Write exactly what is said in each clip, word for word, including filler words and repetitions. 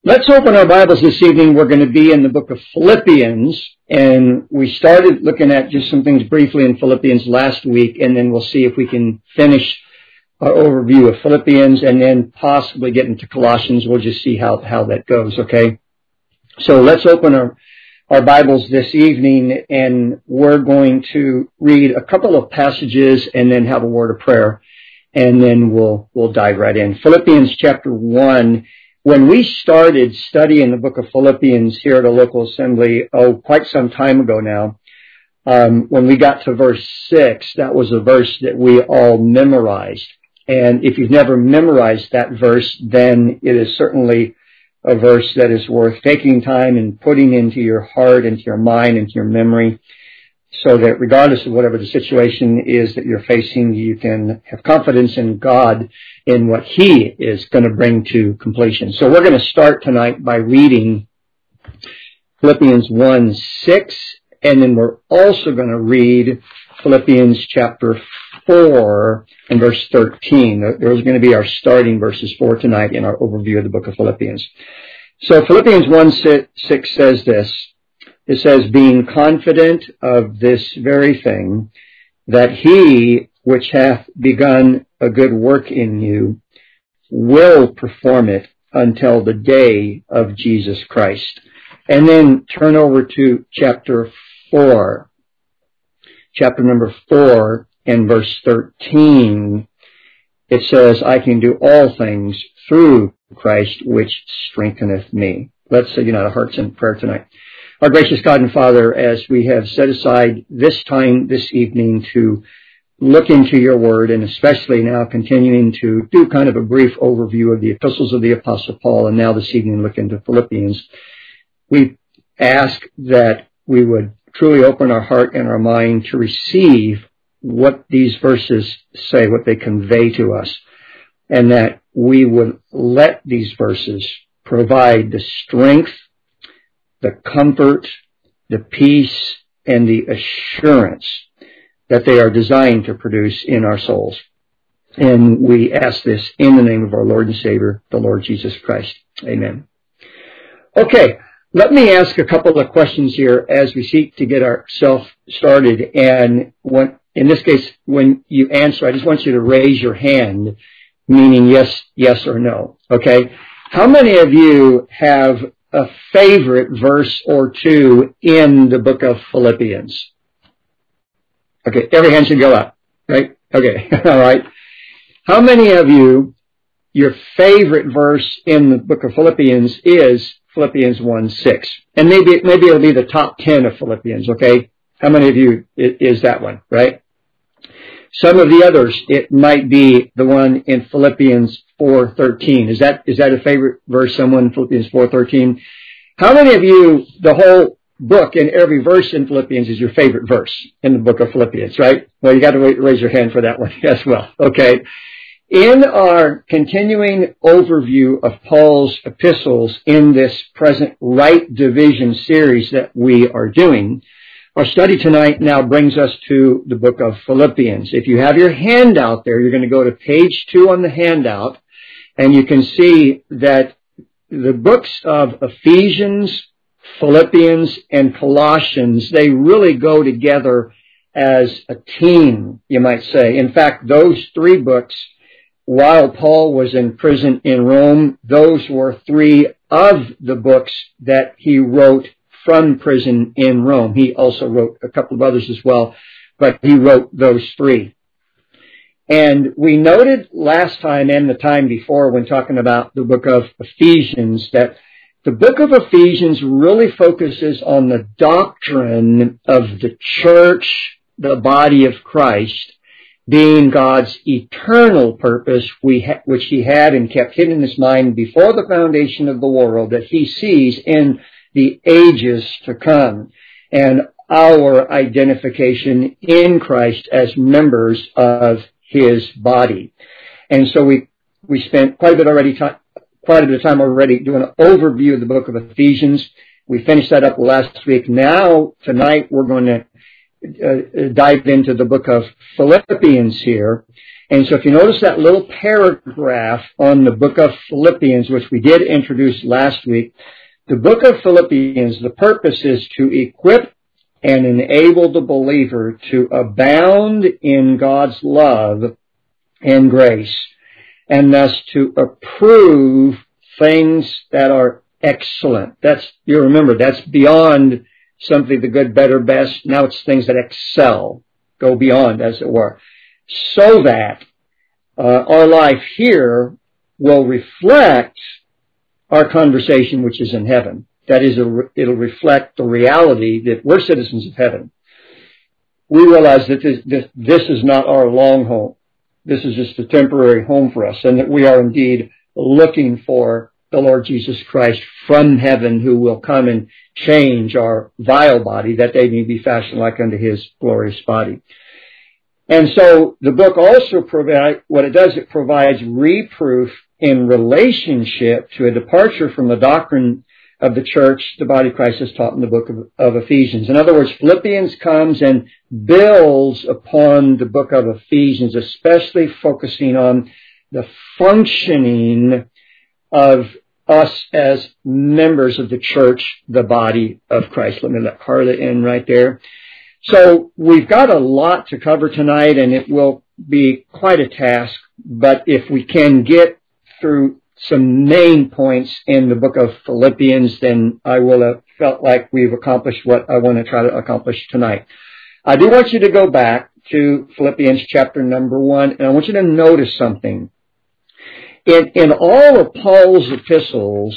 Let's open our Bibles this evening. We're going to be in the book of Philippians, and we started looking at just some things briefly in Philippians last week, and then we'll see if we can finish our overview of Philippians and then possibly get into Colossians. We'll just see how, how that goes, okay? So let's open our, our Bibles this evening, and we're going to read a couple of passages and then have a word of prayer, and then we'll, we'll dive right in. Philippians chapter one. When we started studying the book of Philippians here at a local assembly, oh, quite some time ago now, um, when we got to verse six, that was a verse that we all memorized. And if you've never memorized that verse, then it is certainly a verse that is worth taking time and putting into your heart, into your mind, into your memory, so that regardless of whatever the situation is that you're facing, you can have confidence in God in what He is going to bring to completion. So we're going to start tonight by reading Philippians one six, and then we're also going to read Philippians chapter four and verse thirteen. Those are going to be our starting verses for tonight in our overview of the book of Philippians. So Philippians one six says this. It says, being confident of this very thing, that He which hath begun a good work in you will perform it until the day of Jesus Christ. And then turn over to chapter four. Chapter number four and verse thirteen. It says, I can do all things through Christ which strengtheneth me. Let's unite our hearts in prayer tonight. Our gracious God and Father, as we have set aside this time this evening to look into your word, and especially now continuing to do kind of a brief overview of the epistles of the Apostle Paul, and now this evening look into Philippians, we ask that we would truly open our heart and our mind to receive what these verses say, what they convey to us, and that we would let these verses provide the strength, the comfort, the peace, and the assurance that they are designed to produce in our souls. And we ask this in the name of our Lord and Savior, the Lord Jesus Christ. Amen. Okay, let me ask a couple of questions here as we seek to get ourselves started. And when, in this case, when you answer, I just want you to raise your hand, meaning yes, yes or no. Okay? How many of you have a favorite verse or two in the book of Philippians? Okay, every hand should go up, right? Okay, all right. How many of you, your favorite verse in the book of Philippians is Philippians one six? And maybe, maybe it'll be the top ten of Philippians, okay? How many of you is that one, right? Some of the others, it might be the one in Philippians four thirteen. Is that is that a favorite verse, someone, Philippians four thirteen? How many of you, the whole book and every verse in Philippians is your favorite verse in the book of Philippians, right? Well, you got to raise your hand for that one as well, okay? In our continuing overview of Paul's epistles in this present Right Division series that we are doing, our study tonight now brings us to the book of Philippians. If you have your handout there, you're going to go to page two on the handout, and you can see that the books of Ephesians, Philippians, and Colossians, they really go together as a team, you might say. In fact, those three books, while Paul was in prison in Rome, those were three of the books that he wrote from prison in Rome. He also wrote a couple of others as well, but he wrote those three. And we noted last time and the time before when talking about the book of Ephesians that the book of Ephesians really focuses on the doctrine of the church, the body of Christ, being God's eternal purpose, which He had and kept hidden in His mind before the foundation of the world, that He sees in the ages to come, and our identification in Christ as members of His body. And so we we spent quite a bit already time, quite a bit of time already doing an overview of the book of Ephesians. We finished that up last week. Now tonight we're going to uh, dive into the book of Philippians here, And so if you notice that little paragraph on the book of Philippians, which we did introduce last week, the book of Philippians, the purpose is to equip and enable the believer to abound in God's love and grace, and thus to approve things that are excellent. That's, you remember, that's beyond simply the good, better, best. Now it's things that excel, go beyond, as it were, so that uh, our life here will reflect our conversation which is in heaven. That is, it'll reflect the reality that we're citizens of heaven. We realize that this, this, this is not our long home. This is just a temporary home for us, and that we are indeed looking for the Lord Jesus Christ from heaven, who will come and change our vile body, that they may be fashioned like unto his glorious body. And so the book also provides, what it does, it provides reproof in relationship to a departure from the doctrine of the church, the body of Christ, is taught in the book of, of Ephesians. In other words, Philippians comes and builds upon the book of Ephesians, especially focusing on the functioning of us as members of the church, the body of Christ. Let me let Carla in right there. So we've got a lot to cover tonight, and it will be quite a task, but if we can get through some main points in the book of Philippians, then I will have felt like we've accomplished what I want to try to accomplish tonight. I do want you to go back to Philippians chapter number one, and I want you to notice something. In, in all of Paul's epistles,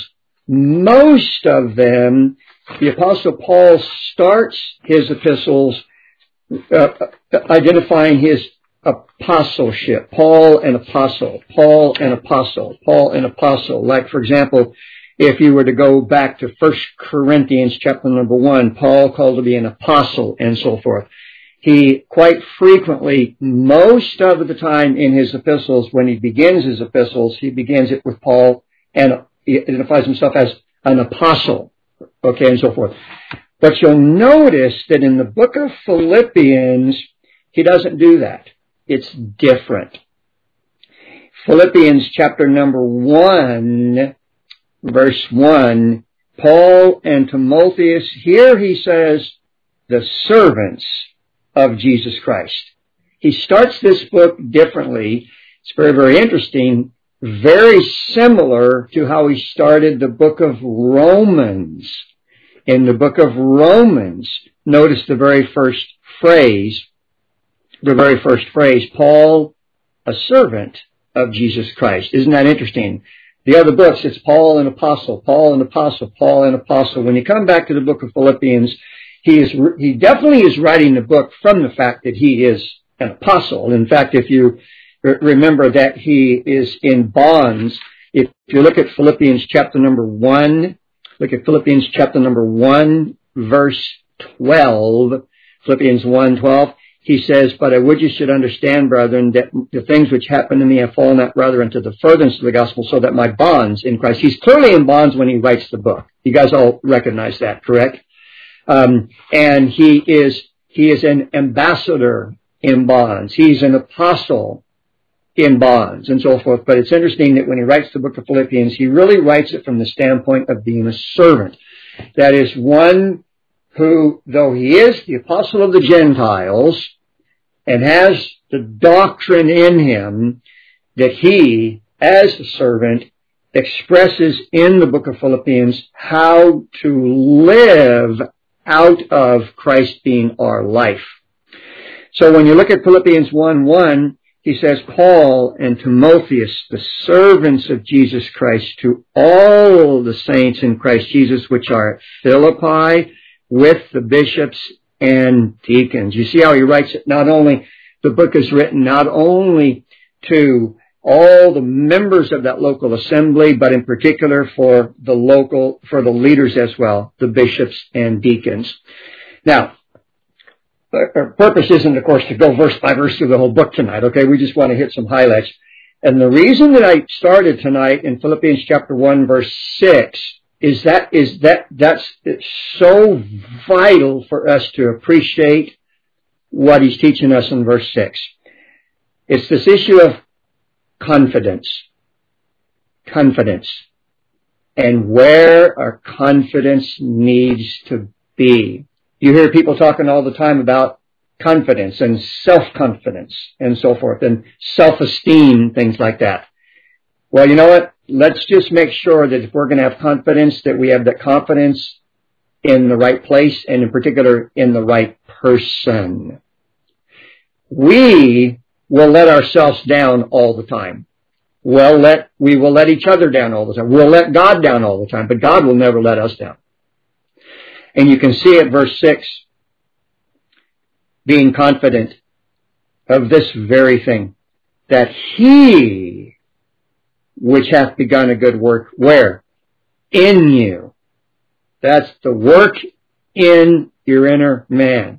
most of them, the Apostle Paul starts his epistles uh, identifying his apostleship. Paul an apostle. Paul an apostle. Paul an apostle. Like, for example, if you were to go back to First Corinthians chapter number one, Paul called to be an apostle and so forth. He quite frequently, most of the time in his epistles, when he begins his epistles, he begins it with Paul, and he identifies himself as an apostle, okay, and so forth. But you'll notice that in the book of Philippians, he doesn't do that. It's different. Philippians chapter number one, verse one, Paul and Timotheus, here he says, the servants of Jesus Christ. He starts this book differently. It's very, very interesting. Very similar to how he started the book of Romans. In the book of Romans, notice the very first phrase, the very first phrase, Paul, a servant of Jesus Christ. Isn't that interesting? The other books, it's Paul an apostle, Paul an apostle, Paul an apostle. When you come back to the book of Philippians, he is, he definitely is writing the book from the fact that he is an apostle. In fact, if you remember that he is in bonds, if you look at Philippians chapter number one, look at Philippians chapter number one, verse twelve, Philippians one twelve, he says, but I would you should understand, brethren, that the things which happen to me have fallen out rather into the furtherance of the gospel, so that my bonds in Christ. He's clearly in bonds when he writes the book. You guys all recognize that, correct? Um, and he is, he is an ambassador in bonds. He's an apostle in bonds and so forth. But it's interesting that when he writes the book of Philippians, he really writes it from the standpoint of being a servant. That is, one who, though he is the apostle of the Gentiles and has the doctrine in him, that he, as a servant, expresses in the book of Philippians how to live out of Christ being our life. So when you look at Philippians one one, he says, Paul and Timotheus, the servants of Jesus Christ, to all the saints in Christ Jesus which are at Philippi, with the bishops and deacons. You see how he writes it? Not only, the book is written not only to all the members of that local assembly, but in particular for the local, for the leaders as well, the bishops and deacons. Now, our purpose isn't, of course, to go verse by verse through the whole book tonight, okay? We just want to hit some highlights. And the reason that I started tonight in Philippians chapter one, verse six, is that, is that, that's it's so vital for us to appreciate what he's teaching us in verse six. It's this issue of confidence. Confidence. And where our confidence needs to be. You hear people talking all the time about confidence and self-confidence and so forth, and self-esteem, things like that. Well, you know what? Let's just make sure that if we're going to have confidence, that we have that confidence in the right place, and in particular, in the right person. We will let ourselves down all the time. We'll let, we will let each other down all the time. We'll let God down all the time, but God will never let us down. And you can see at verse six, being confident of this very thing, that He which hath begun a good work, where? In you. That's the work in your inner man.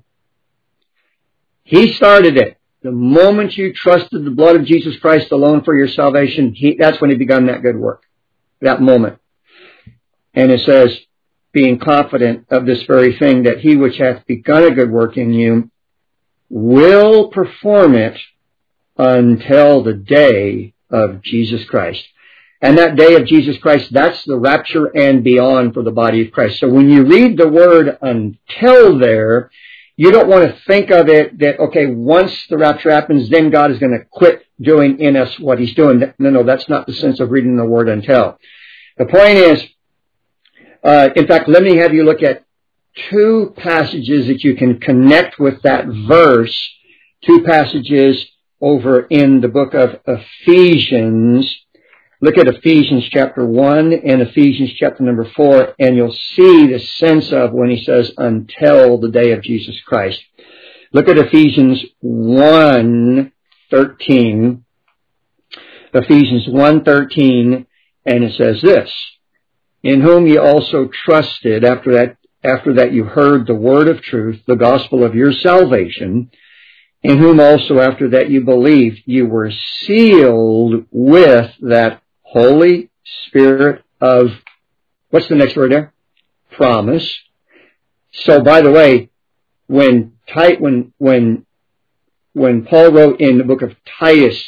He started it. The moment you trusted the blood of Jesus Christ alone for your salvation, he, that's when He begun that good work. That moment. And it says, being confident of this very thing, that He which hath begun a good work in you will perform it until the day of Jesus Christ. And that day of Jesus Christ, that's the rapture and beyond for the body of Christ. So when you read the word until there, you don't want to think of it that, okay, once the rapture happens, then God is going to quit doing in us what He's doing. No, no, that's not the sense of reading the word until. The point is, uh, in fact, let me have you look at two passages that you can connect with that verse, two passages over in the book of Ephesians. Look at Ephesians chapter one and Ephesians chapter number four, and you'll see the sense of when he says, until the day of Jesus Christ. Look at Ephesians one thirteen. Ephesians one thirteen, and it says this, in whom ye also trusted, after that, after that you heard the word of truth, the gospel of your salvation, in whom also after that you believed, you were sealed with that Holy Spirit of, what's the next word there? Promise. So, by the way, when when when when Paul wrote in the book of Titus,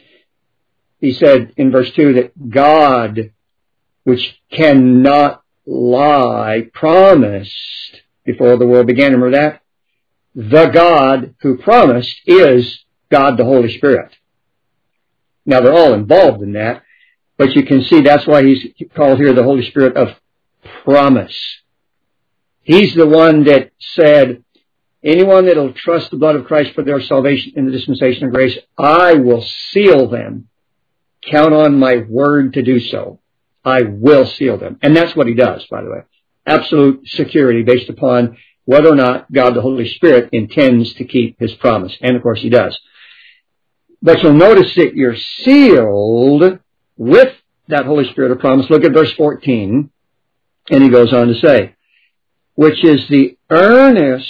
he said in verse two that God, which cannot lie, promised before the world began. Remember that? The God who promised is God the Holy Spirit. Now, they're all involved in that, but you can see that's why he's called here the Holy Spirit of promise. He's the one that said, anyone that will trust the blood of Christ for their salvation in the dispensation of grace, I will seal them. Count on my word to do so. I will seal them. And that's what He does, by the way. Absolute security based upon whether or not God the Holy Spirit intends to keep His promise. And of course He does. But you'll notice that you're sealed with that Holy Spirit of promise. Look at verse fourteen. And he goes on to say, which is the earnest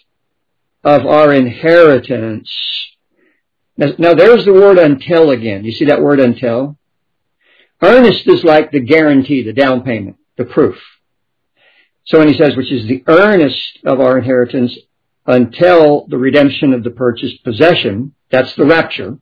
of our inheritance. Now, now there's the word until again. You see that word until? Earnest is like the guarantee, the down payment, the proof. So when he says, which is the earnest of our inheritance until the redemption of the purchased possession, that's the rapture,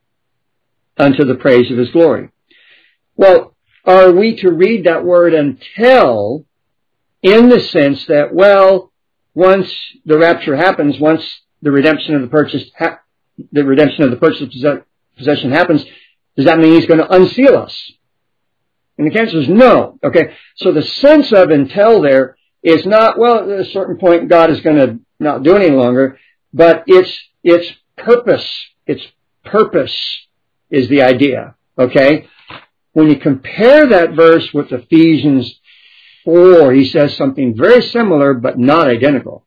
unto the praise of His glory. Well, are we to read that word until in the sense that, well, once the rapture happens, once the redemption of the purchased, ha- the redemption of the purchased possession happens, does that mean He's going to unseal us? And the answer is no. Okay, so the sense of until there is not, well, at a certain point God is going to not do it any longer, but it's, it's purpose. Its purpose is the idea. Okay? When you compare that verse with Ephesians four, he says something very similar but not identical.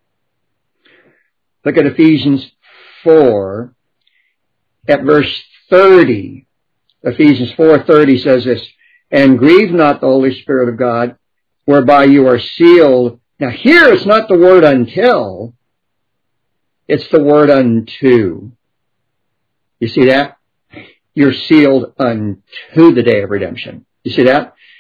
Look at Ephesians four at verse thirty. Ephesians four thirty says this, and grieve not the Holy Spirit of God, whereby you are sealed. Now here it's not the word until, it's the word unto. You see that? You're sealed unto the day of redemption. You see that?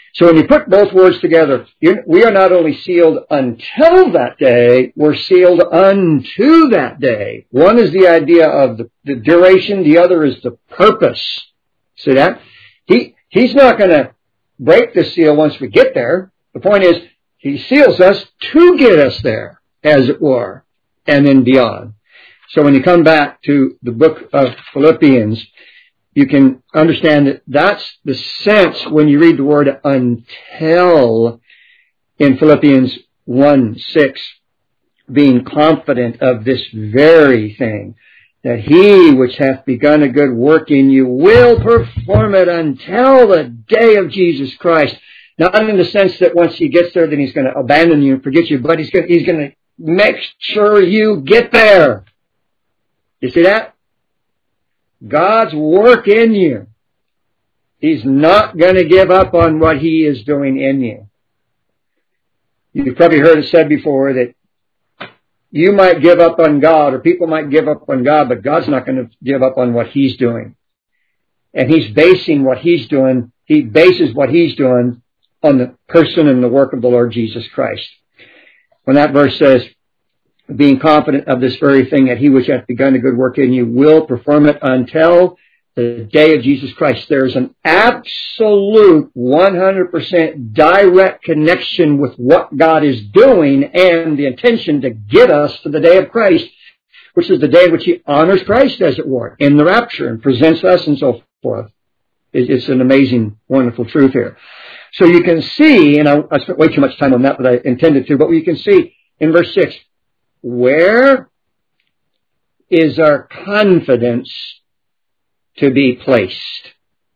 So when you put both words together, you're, we are not only sealed until that day, we're sealed unto that day. One is the idea of the, the duration, the other is the purpose. See that? He, he's not going to break the seal once we get there. The point is, he seals us to get us there, as it were, and then beyond. So when you come back to the book of Philippians, you can understand that that's the sense when you read the word until in Philippians one six, being confident of this very thing, that he which hath begun a good work in you will perform it until the day of Jesus Christ. Not in the sense that once he gets there, then he's going to abandon you and forget you, but he's going to, he's going to make sure you get there. You see that? God's work in you. He's not going to give up on what he is doing in you. You've probably heard it said before that you might give up on God, or people might give up on God, but God's not going to give up on what he's doing. And he's basing what he's doing, he bases what he's doing on the person and the work of the Lord Jesus Christ. When that verse says, being confident of this very thing, that he which hath begun a good work in you will perform it until the day of Jesus Christ. There's an absolute one hundred percent direct connection with what God is doing and the intention to get us to the day of Christ, which is the day in which he honors Christ, as it were, in the rapture and presents us and so forth. It's an amazing, wonderful truth here. So you can see, and I, I spent way too much time on that, but I intended to, but you can see in verse six, where is our confidence to be placed?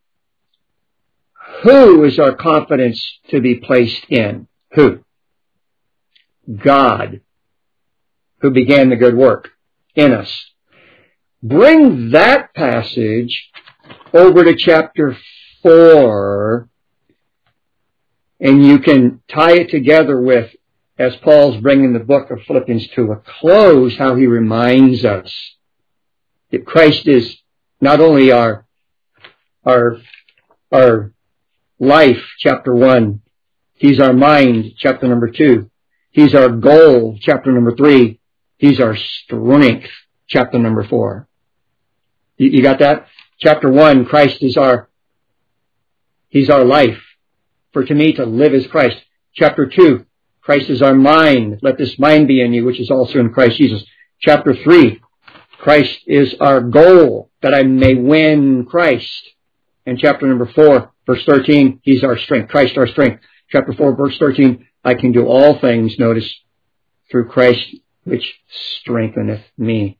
Who is our confidence to be placed in? Who? God, who began the good work in us. Bring that passage over to chapter four, and you can tie it together with, as Paul's bringing the book of Philippians to a close, how he reminds us that Christ is not only our, our, our life, chapter one. He's our mind, chapter number two. He's our goal, chapter number three. He's our strength, chapter number four. You, you got that? Chapter one, Christ is our, he's our life. For to me to live is Christ. Chapter two, Christ is our mind. Let this mind be in you, which is also in Christ Jesus. Chapter three, Christ is our goal, that I may win Christ. And chapter number four, verse thirteen, he's our strength. Christ our strength. Chapter four, verse thirteen, I can do all things, notice, through Christ, which strengtheneth me.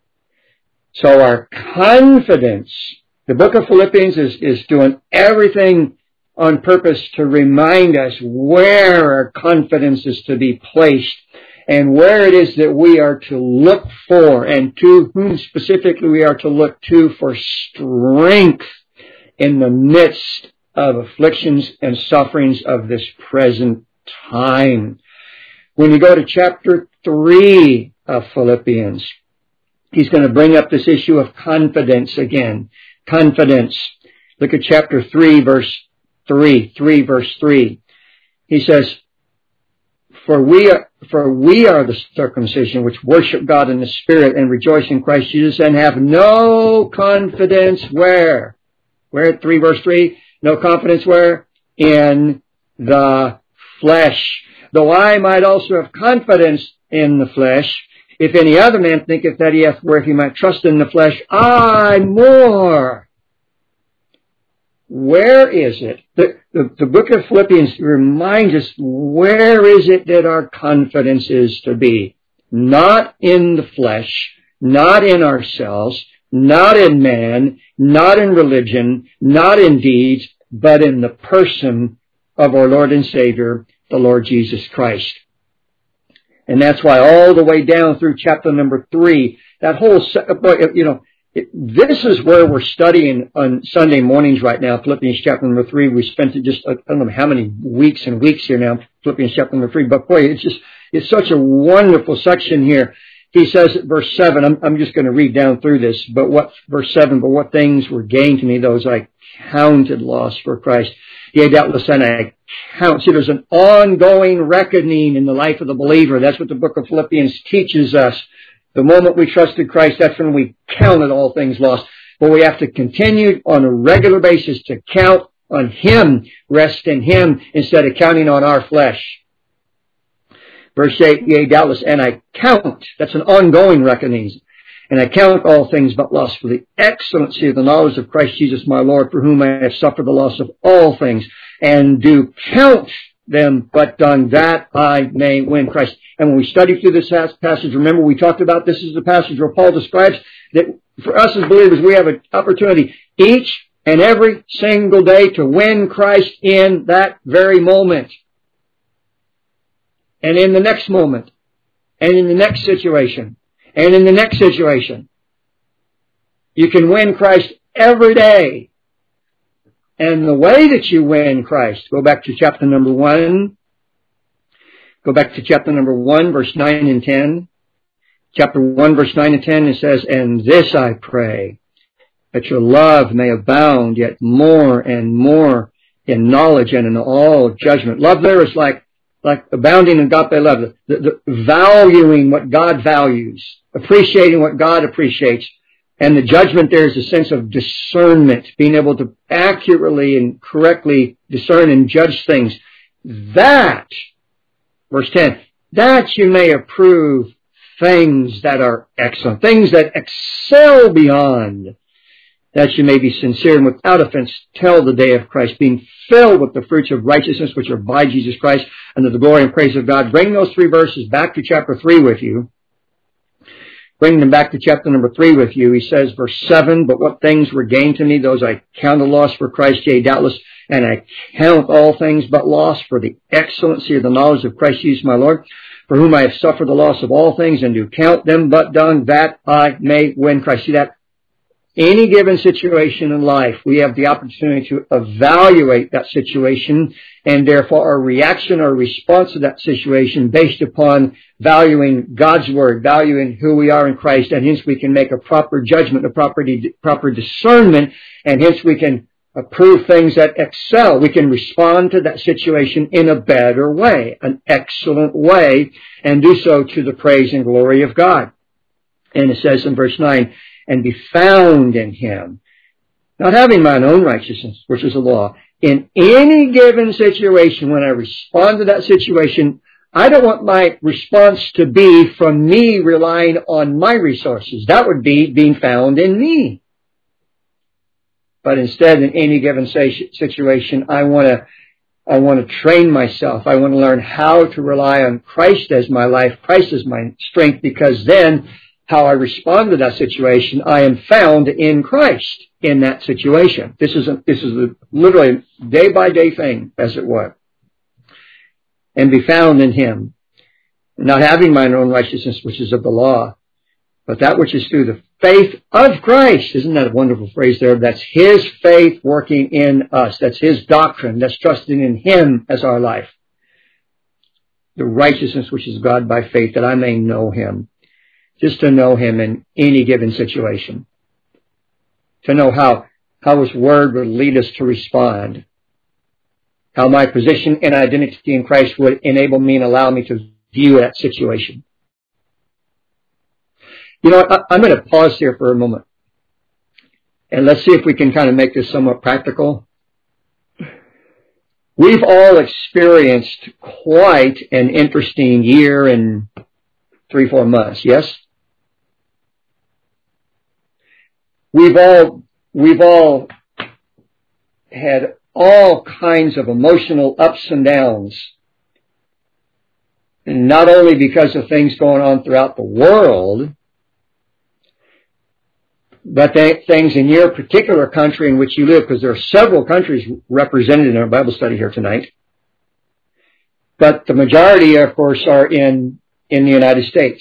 So our confidence, the book of Philippians is, is doing everything on purpose to remind us where our confidence is to be placed and where it is that we are to look for and to whom specifically we are to look to for strength in the midst of afflictions and sufferings of this present time. When you go to chapter three of Philippians, he's going to bring up this issue of confidence again. Confidence. Look at chapter three, verse Three, three, verse three. He says, For we are, for we are the circumcision which worship God in the Spirit and rejoice in Christ Jesus and have no confidence where? Where at three, verse three? No confidence where? In the flesh. Though I might also have confidence in the flesh, if any other man thinketh that he hath where he might trust in the flesh, I more. Where is it? The, the, the book of Philippians reminds us where is it that our confidence is to be. Not in the flesh, not in ourselves, not in man, not in religion, not in deeds, but in the person of our Lord and Savior, the Lord Jesus Christ. And that's why all the way down through chapter number three, that whole, you know, It, this is where we're studying on Sunday mornings right now, Philippians chapter number three. We spent just, I don't know how many weeks and weeks here now, Philippians chapter number three. But boy, it's just, it's such a wonderful section here. He says at verse seven, I'm, I'm just going to read down through this, but what, verse seven, but what things were gained to me, those I counted loss for Christ. yea, doubtless, and I count. See, there's an ongoing reckoning in the life of the believer. That's what the book of Philippians teaches us. The moment we trusted Christ, that's when we counted all things lost. But we have to continue on a regular basis to count on Him, rest in Him, instead of counting on our flesh. Verse eight, yea, doubtless, and I count. That's an ongoing reckoning. And I count all things but loss for the excellency of the knowledge of Christ Jesus my Lord, for whom I have suffered the loss of all things, and do count them but done, that I may win Christ. And when we study through this passage, remember we talked about this is the passage where Paul describes that for us as believers, we have an opportunity each and every single day to win Christ in that very moment. And in the next moment. And in the next situation. And in the next situation, you can win Christ every day. And the way that you win Christ, go back to chapter number one. Go back to chapter number one, verse nine and ten. Chapter one, verse nine and ten, it says, and this I pray, that your love may abound yet more and more in knowledge and in all judgment. Love there is like Like abounding in agape love, the, the, valuing what God values, appreciating what God appreciates. And the judgment there is a sense of discernment, being able to accurately and correctly discern and judge things. That, verse ten, that you may approve things that are excellent, things that excel beyond, that you may be sincere and without offense till the day of Christ, being filled with the fruits of righteousness which are by Jesus Christ, unto the glory and praise of God. Bring those three verses back to chapter three with you. Bring them back to chapter number three with you. He says, verse seven, but what things were gained to me, those I count a loss for Christ, yea, doubtless, and I count all things but loss for the excellency of the knowledge of Christ Jesus my Lord, for whom I have suffered the loss of all things, and do count them but dung, that I may win Christ. See that? Any given situation in life, we have the opportunity to evaluate that situation, and therefore our reaction or response to that situation based upon valuing God's Word, valuing who we are in Christ, and hence we can make a proper judgment, a proper, proper discernment, and hence we can approve things that excel. We can respond to that situation in a better way, an excellent way, and do so to the praise and glory of God. And it says in verse nine, and be found in Him, not having mine own righteousness, which is the law. In any given situation, when I respond to that situation, I don't want my response to be from me relying on my resources. That would be being found in me. But instead, in any given situation, I want to I want to train myself. I want to learn how to rely on Christ as my life, Christ as my strength, because then how I respond to that situation, I am found in Christ in that situation. This is a, this is a literally day by day thing, as it were. And be found in Him, not having mine own righteousness, which is of the law, but that which is through the faith of Christ. Isn't that a wonderful phrase there? That's His faith working in us. That's His doctrine. That's trusting in Him as our life. The righteousness which is God by faith, that I may know Him. Just to know Him in any given situation. To know how, how His Word would lead us to respond. How my position and identity in Christ would enable me and allow me to view that situation. You know, I, I'm going to pause here for a moment. And let's see if we can kind of make this somewhat practical. We've all experienced quite an interesting year and three, four months, yes? We've all, we've all had all kinds of emotional ups and downs. And not only because of things going on throughout the world, but things in your particular country in which you live, because there are several countries represented in our Bible study here tonight. But the majority, of course, are in, in the United States.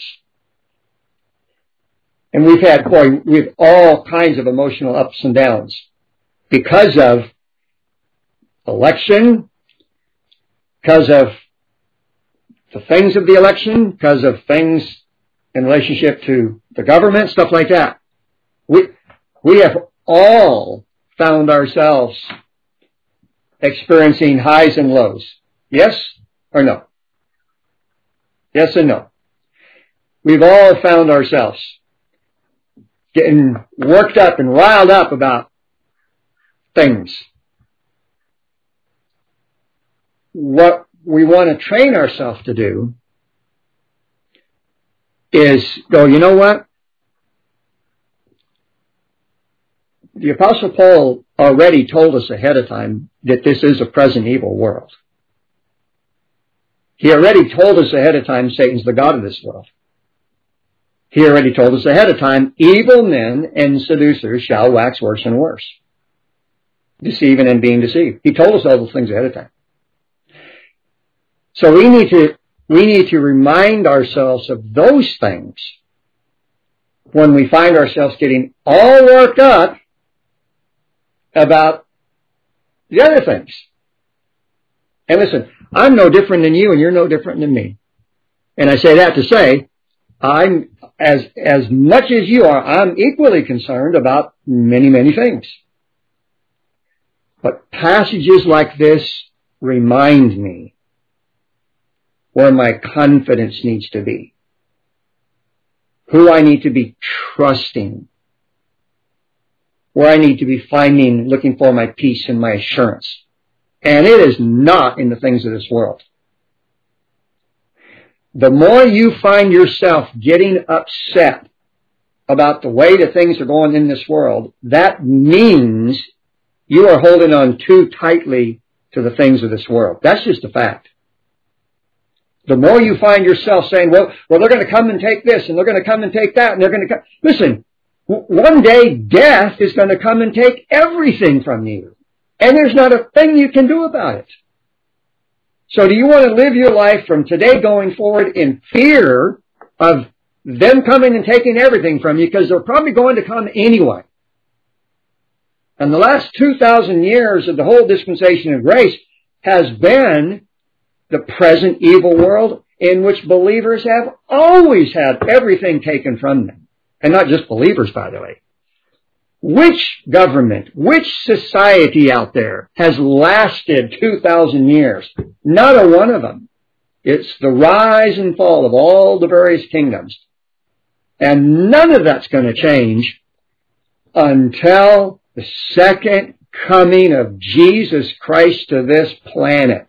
And we've had, boy, we've all kinds of emotional ups and downs because of election, because of the things of the election, because of things in relationship to the government, stuff like that. We, we have all found ourselves experiencing highs and lows. Yes or no? Yes and no. We've all found ourselves getting worked up and riled up about things. What we want to train ourselves to do is go, you know what? The Apostle Paul already told us ahead of time that this is a present evil world. He already told us ahead of time Satan's the god of this world. He already told us ahead of time evil men and seducers shall wax worse and worse, deceiving and being deceived. He told us all those things ahead of time. So we need to we need to remind ourselves of those things when we find ourselves getting all worked up about the other things. And listen, I'm no different than you and you're no different than me. And I say that to say, I'm as as much as you are, I'm equally concerned about many, many things. But passages like this remind me where my confidence needs to be, who I need to be trusting, where I need to be finding, looking for my peace and my assurance. And it is not in the things of this world. The more you find yourself getting upset about the way that things are going in this world, that means you are holding on too tightly to the things of this world. That's just a fact. The more you find yourself saying, well, well, they're going to come and take this, and they're going to come and take that, and they're going to come. Listen, one day death is going to come and take everything from you. And there's not a thing you can do about it. So do you want to live your life from today going forward in fear of them coming and taking everything from you? Because they're probably going to come anyway. And the last two thousand years of the whole dispensation of grace has been the present evil world in which believers have always had everything taken from them. And not just believers, by the way. Which government, which society out there has lasted two thousand years? Not a one of them. It's the rise and fall of all the various kingdoms. And none of that's going to change until the second coming of Jesus Christ to this planet.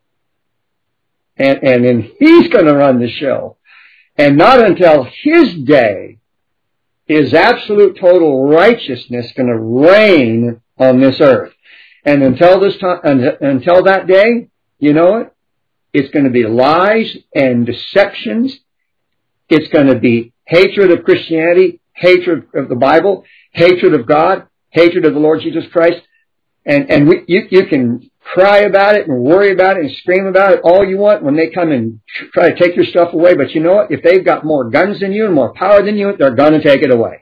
And, and then He's going to run the show. And not until His day is absolute total righteousness going to reign on this earth. And until this time, until that day, you know what? It's going to be lies and deceptions. It's going to be hatred of Christianity, hatred of the Bible, hatred of God, hatred of the Lord Jesus Christ. And, and we, you, you can cry about it and worry about it and scream about it all you want when they come and try to take your stuff away. But you know what? If they've got more guns than you and more power than you, they're going to take it away.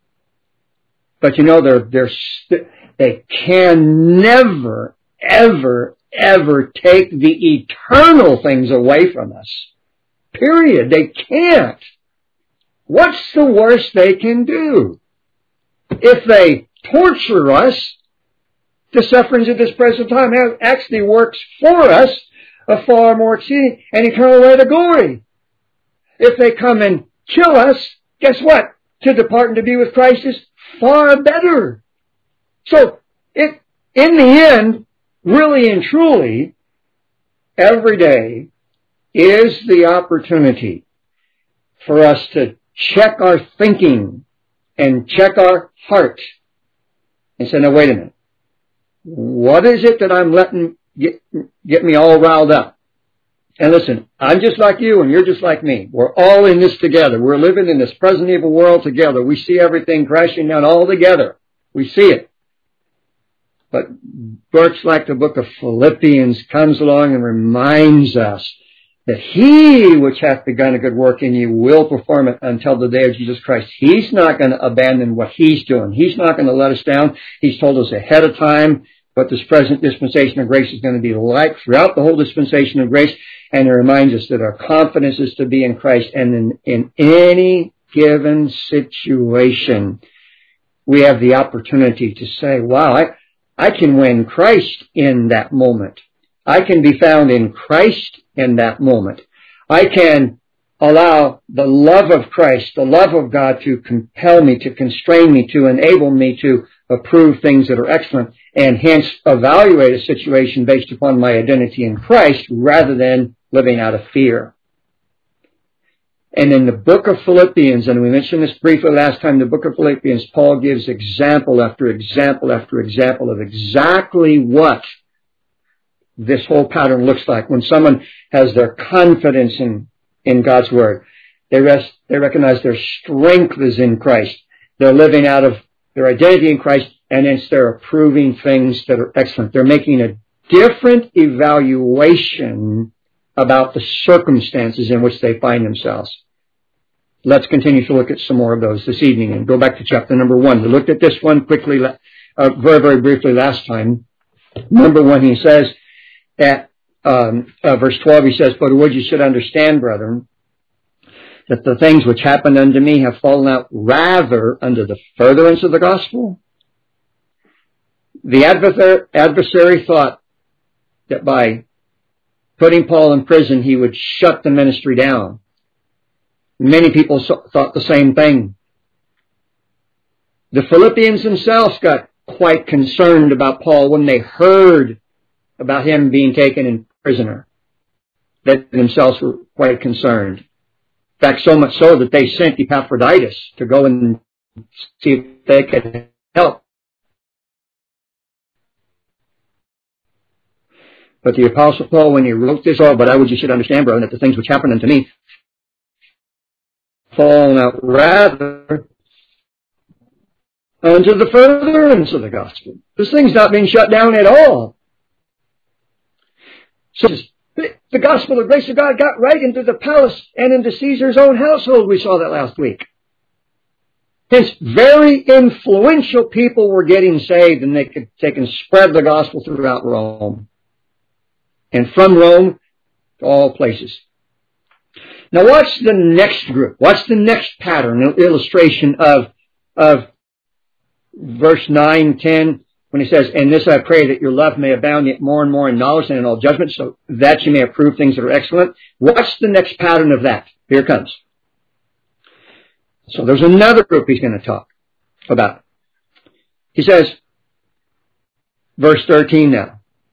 But you know, they're, they're, st- they can never, ever, ever take the eternal things away from us. Period. They can't. What's the worst they can do? If they torture us, the sufferings of this present time have actually works for us a far more exceeding and eternal way to glory. If they come and kill us, guess what? To depart and to be with Christ is far better. So, it, in the end, really and truly, every day is the opportunity for us to check our thinking and check our heart and say, no, wait a minute. What is it that I'm letting get, get me all riled up? And listen, I'm just like you and you're just like me. We're all in this together. We're living in this present evil world together. We see everything crashing down all together. We see it. But books like the book of Philippians comes along and reminds us that He which hath begun a good work in you will perform it until the day of Jesus Christ. He's not going to abandon what He's doing. He's not going to let us down. He's told us ahead of time what this present dispensation of grace is going to be like throughout the whole dispensation of grace. And it reminds us that our confidence is to be in Christ. And in, in any given situation, we have the opportunity to say, wow, I, I can win Christ in that moment. I can be found in Christ in that moment. I can allow the love of Christ, the love of God to compel me, to constrain me, to enable me to approve things that are excellent, and hence evaluate a situation based upon my identity in Christ rather than living out of fear. And in the book of Philippians, and we mentioned this briefly last time, the book of Philippians, Paul gives example after example after example of exactly what this whole pattern looks like. When someone has their confidence in, in God's Word, they rest, they recognize their strength is in Christ. They're living out of their identity in Christ, and hence they're approving things that are excellent. They're making a different evaluation about the circumstances in which they find themselves. Let's continue to look at some more of those this evening and go back to chapter number one. We looked at this one quickly, uh, very, very briefly last time. Number one, he says at um, uh, verse twelve, he says, "But would you should understand, brethren, that the things which happened unto me have fallen out rather under the furtherance of the gospel." The adversary, adversary thought that by putting Paul in prison, he would shut the ministry down. Many people so, thought the same thing. The Philippians themselves got quite concerned about Paul when they heard about him being taken in prisoner. They themselves were quite concerned. In fact, so much so that they sent Epaphroditus to go and see if they could help. But the Apostle Paul, when he wrote this, "Oh, but I would you should understand, brethren, that the things which happened unto me fallen out rather unto the furtherance of the gospel." This thing's not being shut down at all. So the gospel of the grace of God got right into the palace and into Caesar's own household. We saw that last week. Hence, very influential people were getting saved, and they could they can spread the gospel throughout Rome. And from Rome to all places. Now watch the next group. Watch the next pattern, illustration of, of verse nine, ten, when he says, "And this I pray, that your love may abound yet more and more in knowledge and in all judgment, so that you may approve things that are excellent." Watch the next pattern of that. Here it comes. So there's another group he's going to talk about. He says, verse thirteen now.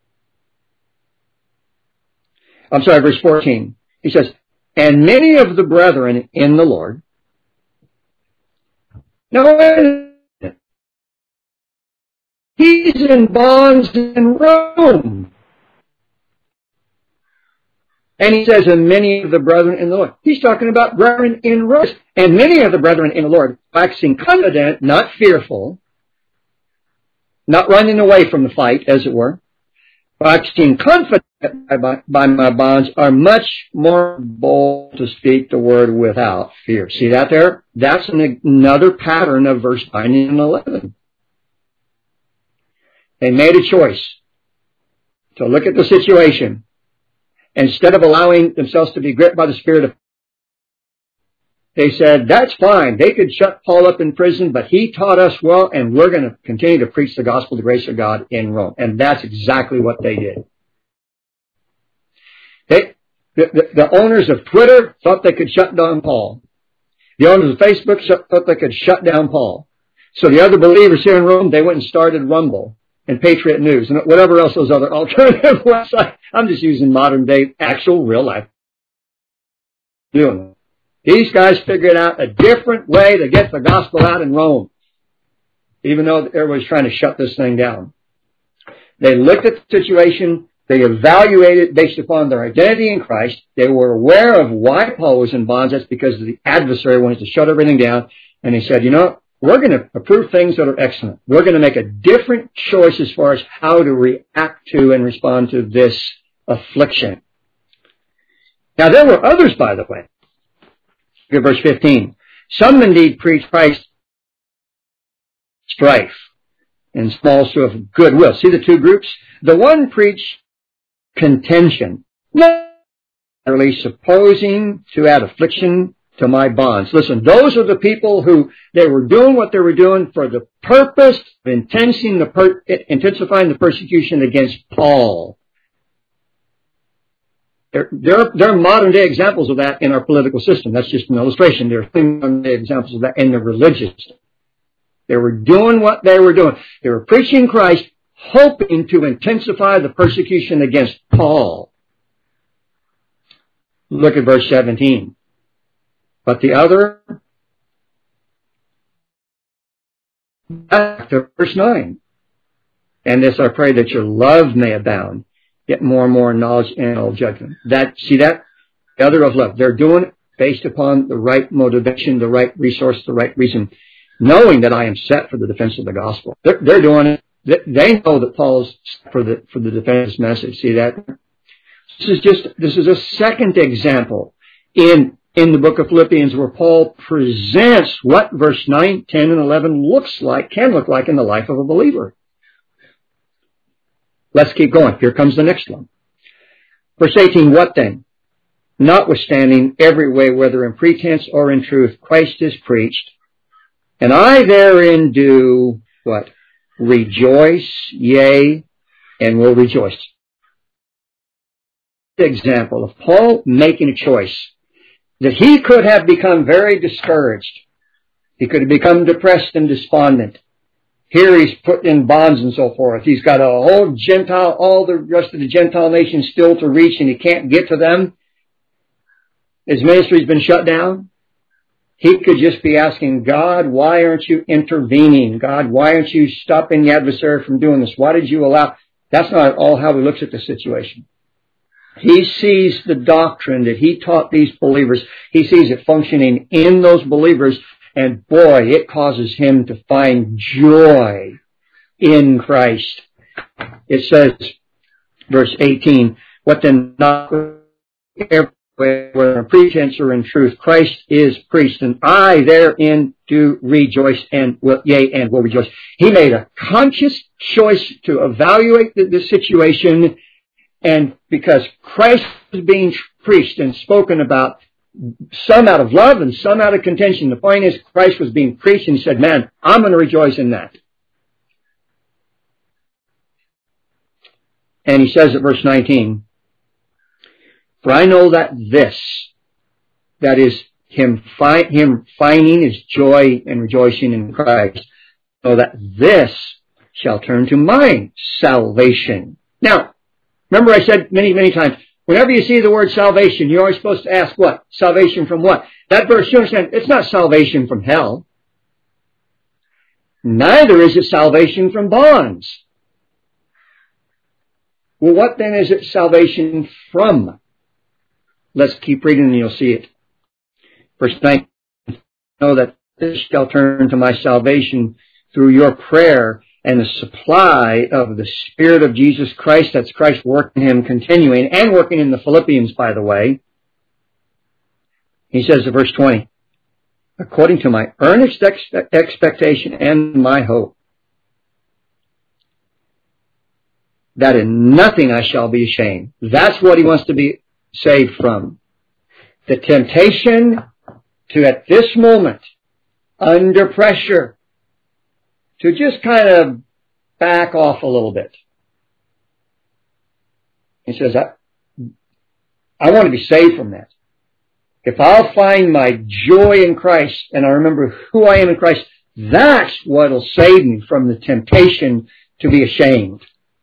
I'm sorry, verse fourteen. He says, "And many of the brethren in the Lord." Now, he's in bonds in Rome. And he says, "And many of the brethren in the Lord." He's talking about brethren in Rome. "And many of the brethren in the Lord, waxing confident," not fearful, not running away from the fight, as it were, "waxing confident by, by my bonds, are much more bold to speak the word without fear." See that there? That's an, another pattern of verse nine and eleven. They made a choice to look at the situation. Instead of allowing themselves to be gripped by the spirit of, they said, "That's fine. They could shut Paul up in prison, but he taught us well, and we're going to continue to preach the gospel of the grace of God in Rome." And that's exactly what they did. They, the, the, the owners of Twitter thought they could shut down Paul. The owners of Facebook thought they could shut down Paul. So the other believers here in Rome, they went and started Rumble and Patriot News and whatever else those other alternative websites. I'm just using modern day, actual, real life. Doing it. These guys figured out a different way to get the gospel out in Rome, even though everybody's trying to shut this thing down. They looked at the situation. They evaluated based upon their identity in Christ. They were aware of why Paul was in bonds. That's because the adversary wanted to shut everything down. And he said, you know, we're going to approve things that are excellent. We're going to make a different choice as far as how to react to and respond to this affliction. Now, there were others, by the way. Look at verse fifteen. "Some indeed preach Christ strife, and small show of goodwill." See the two groups? The one preached contention, literally supposing to add affliction to my bonds. Listen, those are the people who, they were doing what they were doing for the purpose of intensifying the, per, intensifying the persecution against Paul. There, there, there are modern day examples of that in our political system. That's just an illustration. There are modern day examples of that in the religious system. They were doing what they were doing. They were preaching Christ, hoping to intensify the persecution against Paul. Look at verse seventeen. But the other, back to verse nine. And this I pray that your love may abound, yet more and more in knowledge and all judgment. That, see that? The other of love. They're doing it based upon the right motivation, the right resource, the right reason, knowing that I am set for the defense of the gospel. They're, they're doing it. They know that Paul's for the for the defense message. See that? This is just this is a second example in in the book of Philippians where Paul presents what verse nine, ten, and eleven looks like, can look like in the life of a believer. Let's keep going. Here comes the next one. Verse eighteen, what then? Notwithstanding every way, whether in pretense or in truth, Christ is preached, and I therein do what? Rejoice, yea, and will rejoice. Example of Paul making a choice that he could have become very discouraged. He could have become depressed and despondent. Here he's put in bonds and so forth. He's got a whole Gentile, all the rest of the Gentile nations still to reach, and he can't get to them. His ministry's been shut down. He could just be asking, God, why aren't you intervening? God, why aren't you stopping the adversary from doing this? Why did you allow? That's not at all how he looks at the situation. He sees the doctrine that he taught these believers. He sees it functioning in those believers, and boy, it causes him to find joy in Christ. It says, verse eighteen, what then not every whether in pretense or in truth, Christ is preached, and I therein do rejoice and will, yea, and will rejoice. He made a conscious choice to evaluate the, the situation, and because Christ was being preached and spoken about, some out of love and some out of contention. The point is, Christ was being preached, and he said, man, I'm going to rejoice in that. And he says at verse nineteen, for I know that this, that is, him, fi- him finding his joy and rejoicing in Christ, so that this shall turn to my salvation. Now, remember I said many, many times, whenever you see the word salvation, you're always supposed to ask what? Salvation from what? That verse, you understand, it's not salvation from hell. Neither is it salvation from bonds. Well, what then is it salvation from? Let's keep reading and you'll see it. Verse nine, know that this shall turn to my salvation through your prayer and the supply of the Spirit of Jesus Christ. That's Christ working him, continuing, and working in the Philippians, by the way. He says in verse twenty, according to my earnest ex- expectation and my hope, that in nothing I shall be ashamed. That's what he wants to be saved from. The temptation to, at this moment, under pressure, to just kind of back off a little bit. He says, I, I want to be saved from that. If I'll find my joy in Christ and I remember who I am in Christ, that's what will save me from the temptation to be ashamed.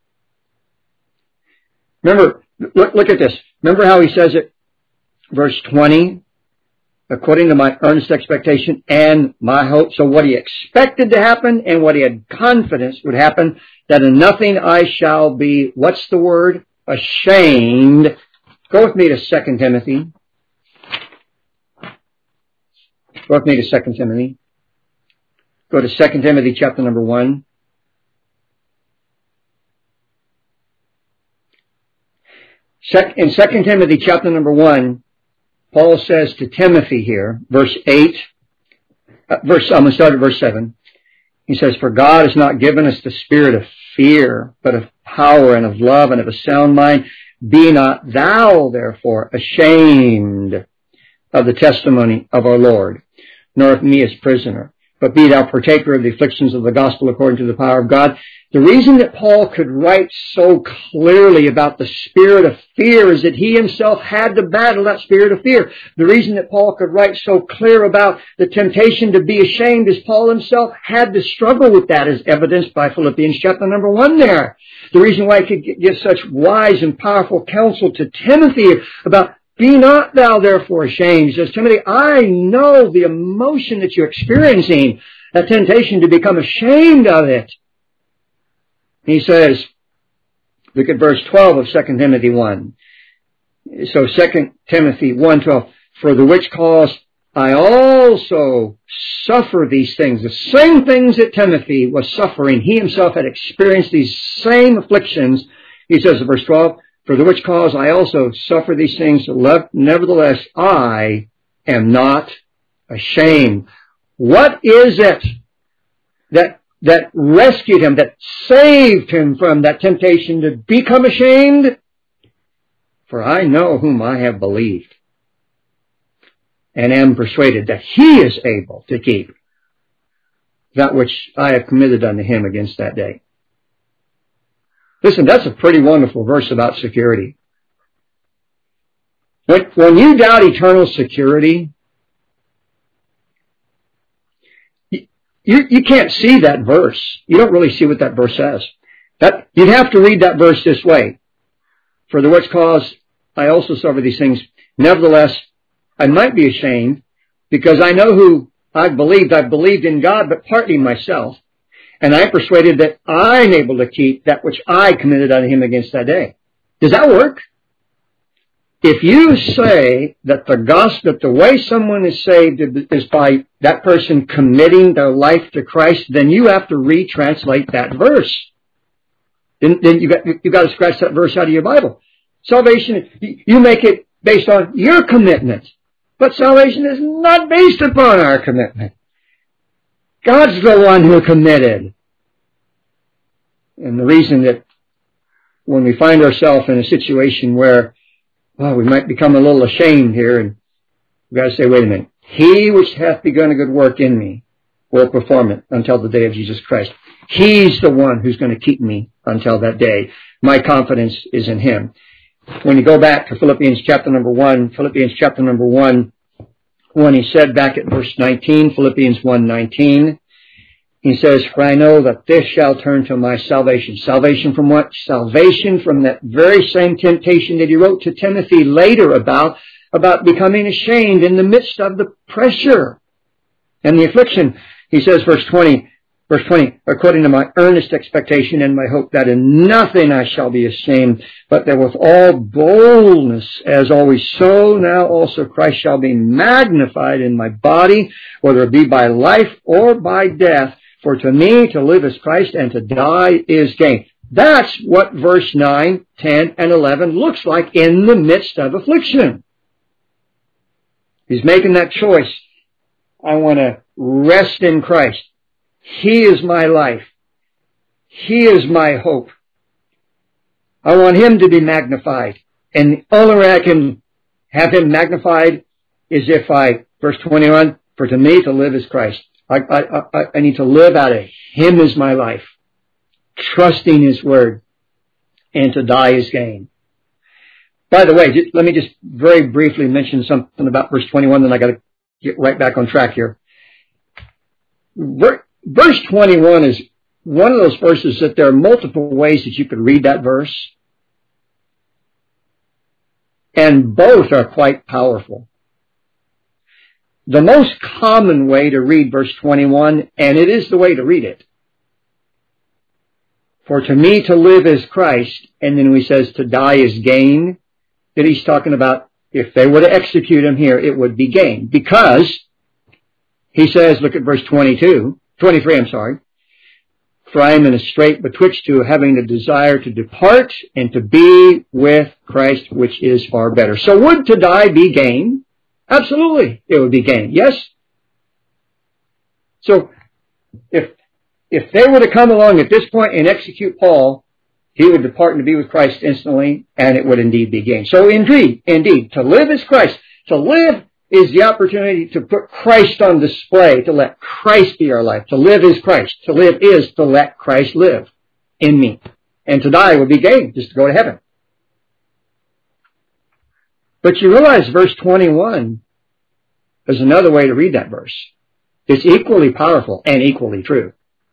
Remember, look, look at this. Remember how he says it, verse twenty, according to my earnest expectation and my hope. So what he expected to happen and what he had confidence would happen, that in nothing I shall be, what's the word? Ashamed. Go with me to Second Timothy. Go with me to Second Timothy. Go to Second Timothy chapter number one. In Second Timothy chapter number one, Paul says to Timothy here, verse eight, uh, verse, I'm going to start at verse seven. He says, for God has not given us the spirit of fear, but of power and of love and of a sound mind. Be not thou, therefore, ashamed of the testimony of our Lord, nor of me as prisoner, but be thou partaker of the afflictions of the gospel according to the power of God. The reason that Paul could write so clearly about the spirit of fear is that he himself had to battle that spirit of fear. The reason that Paul could write so clear about the temptation to be ashamed is Paul himself had to struggle with that, as evidenced by Philippians chapter number one there. The reason why he could give such wise and powerful counsel to Timothy about be not thou therefore ashamed. He says, Timothy, I know the emotion that you're experiencing, that temptation to become ashamed of it. He says, look at verse twelve of Second Timothy one. So Second Timothy one twelve, for the which cause I also suffer these things. The same things that Timothy was suffering. He himself had experienced these same afflictions. He says in verse twelve, for the which cause I also suffer these things. Nevertheless, I am not ashamed. What is it that that rescued him, that saved him from that temptation to become ashamed? For I know whom I have believed, and am persuaded that he is able to keep that which I have committed unto him against that day. Listen, that's a pretty wonderful verse about security. When, when you doubt eternal security, You, you can't see that verse. You don't really see what that verse says. That, you'd have to read that verse this way. For the which cause I also suffer these things. Nevertheless, I might be ashamed, because I know who I've believed. I've believed in God, but partly myself. And I am persuaded that I'm able to keep that which I committed unto him against that day. Does that work? If you say that the gospel, that the way someone is saved is by that person committing their life to Christ, then you have to retranslate that verse. Then, then you got you got to scratch that verse out of your Bible. Salvation, you make it based on your commitment, but salvation is not based upon our commitment. God's the one who committed, and the reason that when we find ourselves in a situation where well, we might become a little ashamed here, and we've got to say, wait a minute. He which hath begun a good work in me will perform it until the day of Jesus Christ. He's the one who's going to keep me until that day. My confidence is in him. When you go back to Philippians chapter number one, Philippians chapter number one, when he said back at verse nineteen, Philippians one nineteen, he says, for I know that this shall turn to my salvation. Salvation from what? Salvation from that very same temptation that he wrote to Timothy later about, about becoming ashamed in the midst of the pressure and the affliction. He says, verse twenty, verse twenty, according to my earnest expectation and my hope that in nothing I shall be ashamed, but that with all boldness, as always, so now also Christ shall be magnified in my body, whether it be by life or by death. For to me to live is Christ, and to die is gain. That's what verse nine, ten, and eleven looks like in the midst of affliction. He's making that choice. I want to rest in Christ. He is my life. He is my hope. I want him to be magnified. And the only way I can have him magnified is if I, verse twenty-one, for to me to live is Christ. I, I, I need to live out of him as my life, trusting his word, and to die is gain. By the way, just, let me just very briefly mention something about verse twenty-one, then I got to get right back on track here. Verse twenty-one is one of those verses that there are multiple ways that you could read that verse, and both are quite powerful. The most common way to read verse twenty-one, and it is the way to read it, for to me to live is Christ, and then he says to die is gain, that he's talking about if they were to execute him here, it would be gain. Because he says, look at verse twenty-two, twenty-three, I'm sorry, for I am in a strait betwixt two, having a desire to depart and to be with Christ, which is far better. So would to die be gain? Absolutely, it would be gain. Yes? So, if if they were to come along at this point and execute Paul, he would depart and to be with Christ instantly, and it would indeed be gain. So indeed, indeed, to live is Christ. To live is the opportunity to put Christ on display, to let Christ be our life. To live is Christ. To live is to let Christ live in me. And to die would be gain, just to go to heaven. But you realize verse twenty-one is another way to read that verse. It's equally powerful and equally true.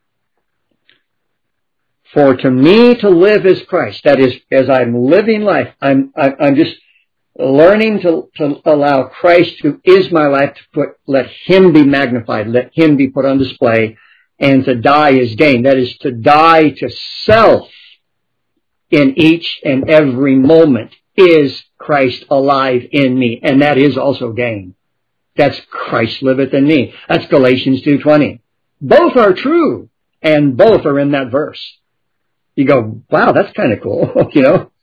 For to me to live is Christ. That is, as I'm living life, I'm, I'm just learning to, to allow Christ, who is my life, to put, let Him be magnified, let Him be put on display, and to die is gain. That is, to die to self in each and every moment is Christ alive in me, and that is also gain. That's Christ liveth in me. That's Galatians two twenty. Both are true, and both are in that verse. You go, wow, that's kind of cool, you know.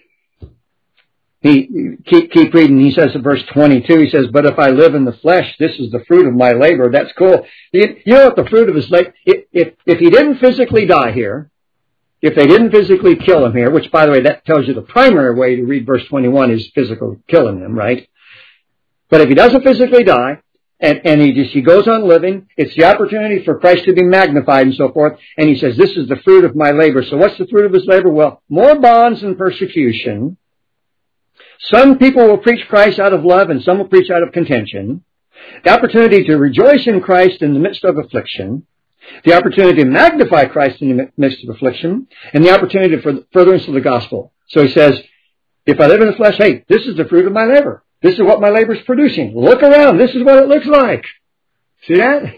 He keep keep reading. He says in verse twenty-two, he says, "But if I live in the flesh, this is the fruit of my labor." That's cool. You, you know what the fruit of his labor? If, if if he didn't physically die here, if they didn't physically kill him here, which by the way, that tells you the primary way to read verse twenty-one is physical killing him, right? But if he doesn't physically die, and, and he just, he goes on living, it's the opportunity for Christ to be magnified and so forth, and he says, this is the fruit of my labor. So what's the fruit of his labor? Well, more bonds and persecution. Some people will preach Christ out of love, and some will preach out of contention. The opportunity to rejoice in Christ in the midst of affliction. The opportunity to magnify Christ in the midst of affliction. And the opportunity for furtherance of the gospel. So he says, if I live in the flesh, hey, this is the fruit of my labor. This is what my labor is producing. Look around. This is what it looks like. See that?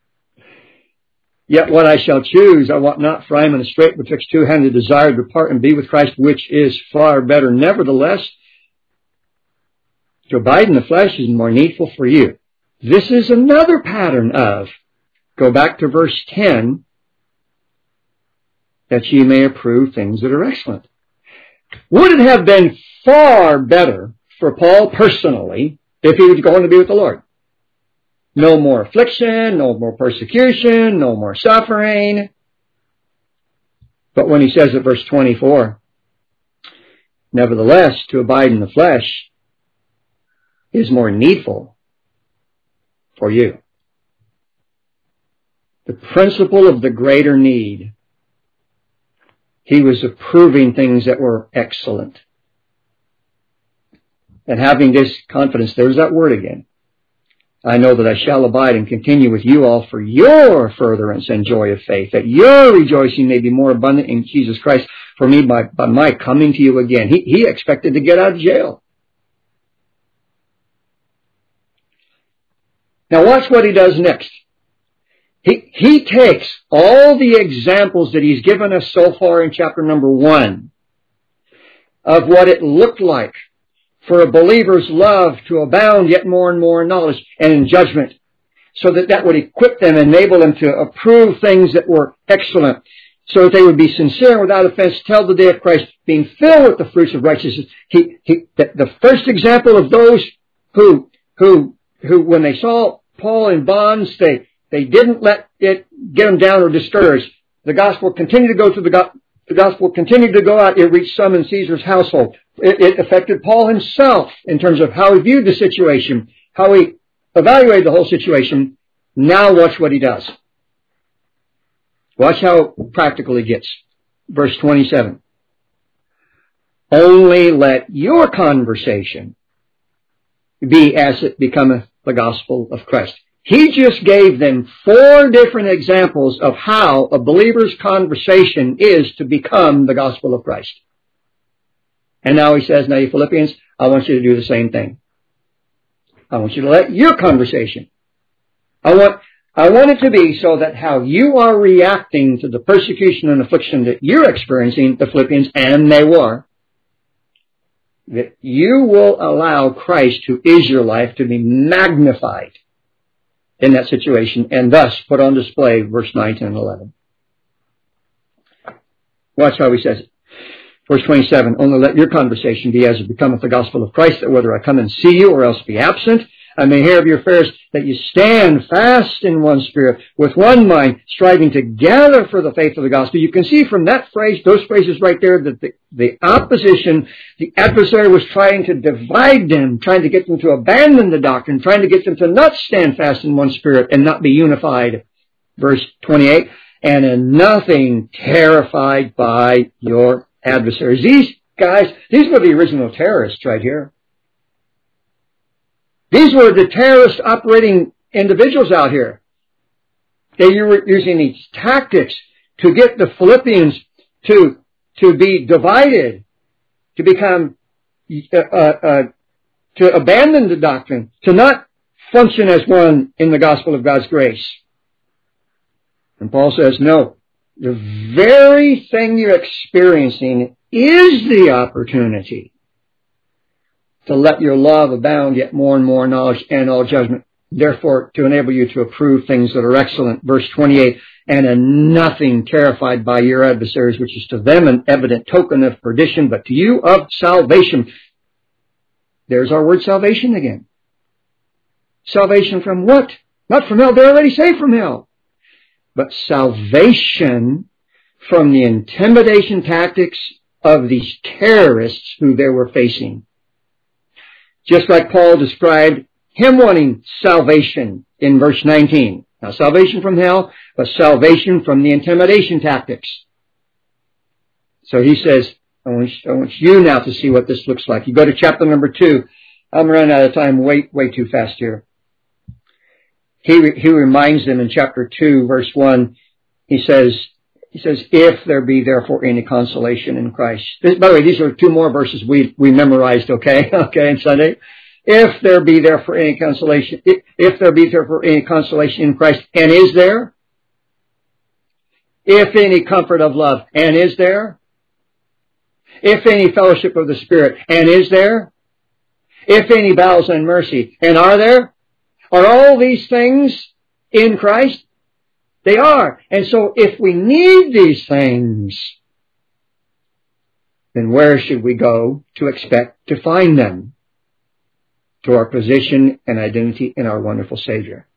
Yet what I shall choose, I want not, for I am in a strait betwixt two handed desire to depart and be with Christ, which is far better. Nevertheless, to abide in the flesh is more needful for you. This is another pattern of, go back to verse ten, that ye may approve things that are excellent. Would it have been far better for Paul personally if he was going to be with the Lord? No more affliction, no more persecution, no more suffering. But when he says at verse twenty-four, nevertheless, to abide in the flesh is more needful for you. The principle of the greater need. He was approving things that were excellent. And having this confidence, there's that word again. I know that I shall abide and continue with you all for your furtherance and joy of faith, that your rejoicing may be more abundant in Jesus Christ for me by, by my coming to you again. He, he expected to get out of jail. Now watch what he does next. He, he takes all the examples that he's given us so far in chapter number one of what it looked like for a believer's love to abound yet more and more in knowledge and in judgment, so that that would equip them, enable them to approve things that were excellent, so that they would be sincere and without offense, tell the day of Christ, being filled with the fruits of righteousness. He, he, the, the first example of those who, who, who, when they saw Paul in bonds, they, they didn't let it get them down or discouraged. The gospel continued to go to the gospel. The gospel continued to go out. It reached some in Caesar's household. It, it affected Paul himself in terms of how he viewed the situation, how he evaluated the whole situation. Now watch what he does. Watch how practical he gets. Verse twenty-seven. Only let your conversation be as it becometh the gospel of Christ. He just gave them four different examples of how a believer's conversation is to become the gospel of Christ. And now he says, now you Philippians, I want you to do the same thing. I want you to let your conversation. I want, I want it to be so that how you are reacting to the persecution and affliction that you're experiencing, the Philippians, and they were, that you will allow Christ, who is your life, to be magnified in that situation, and thus put on display verse nine, ten, and eleven. Watch how he says it. Verse twenty-seven, only let your conversation be as it becometh the gospel of Christ, that whether I come and see you or else be absent, I may hear of your affairs, that you stand fast in one spirit, with one mind, striving together for the faith of the gospel. You can see from that phrase, those phrases right there, that the, the opposition, the adversary was trying to divide them, trying to get them to abandon the doctrine, trying to get them to not stand fast in one spirit and not be unified. Verse twenty-eight, and in nothing terrified by your adversaries. These guys, these were the original terrorists right here. These were the terrorist operating individuals out here. They were using these tactics to get the Philippians to, to be divided, to become, uh, uh, to abandon the doctrine, to not function as one in the gospel of God's grace. And Paul says, no, the very thing you're experiencing is the opportunity to let your love abound yet more and more knowledge and all judgment, therefore to enable you to approve things that are excellent. Verse twenty-eight, and in nothing terrified by your adversaries, which is to them an evident token of perdition, but to you of salvation. There's our word salvation again. Salvation from what? Not from hell. They're already saved from hell. But salvation from the intimidation tactics of these terrorists who they were facing. Just like Paul described him wanting salvation in verse nineteen. Now, salvation from hell, but salvation from the intimidation tactics. So he says, I want, I want you now to see what this looks like. You go to chapter number two. I'm running out of time way, way too fast here. He, he reminds them in chapter two, verse one, he says, he says, if there be therefore any consolation in Christ. This, by the way, these are two more verses we, we memorized, okay, okay, on Sunday. If there be therefore any consolation, if, if there be therefore any consolation in Christ, and is there? If any comfort of love, and is there? If any fellowship of the Spirit, and is there? If any bowels and mercy, and are there? Are all these things in Christ? They are. And so if we need these things, then where should we go to expect to find them? To our position and identity in our wonderful Savior.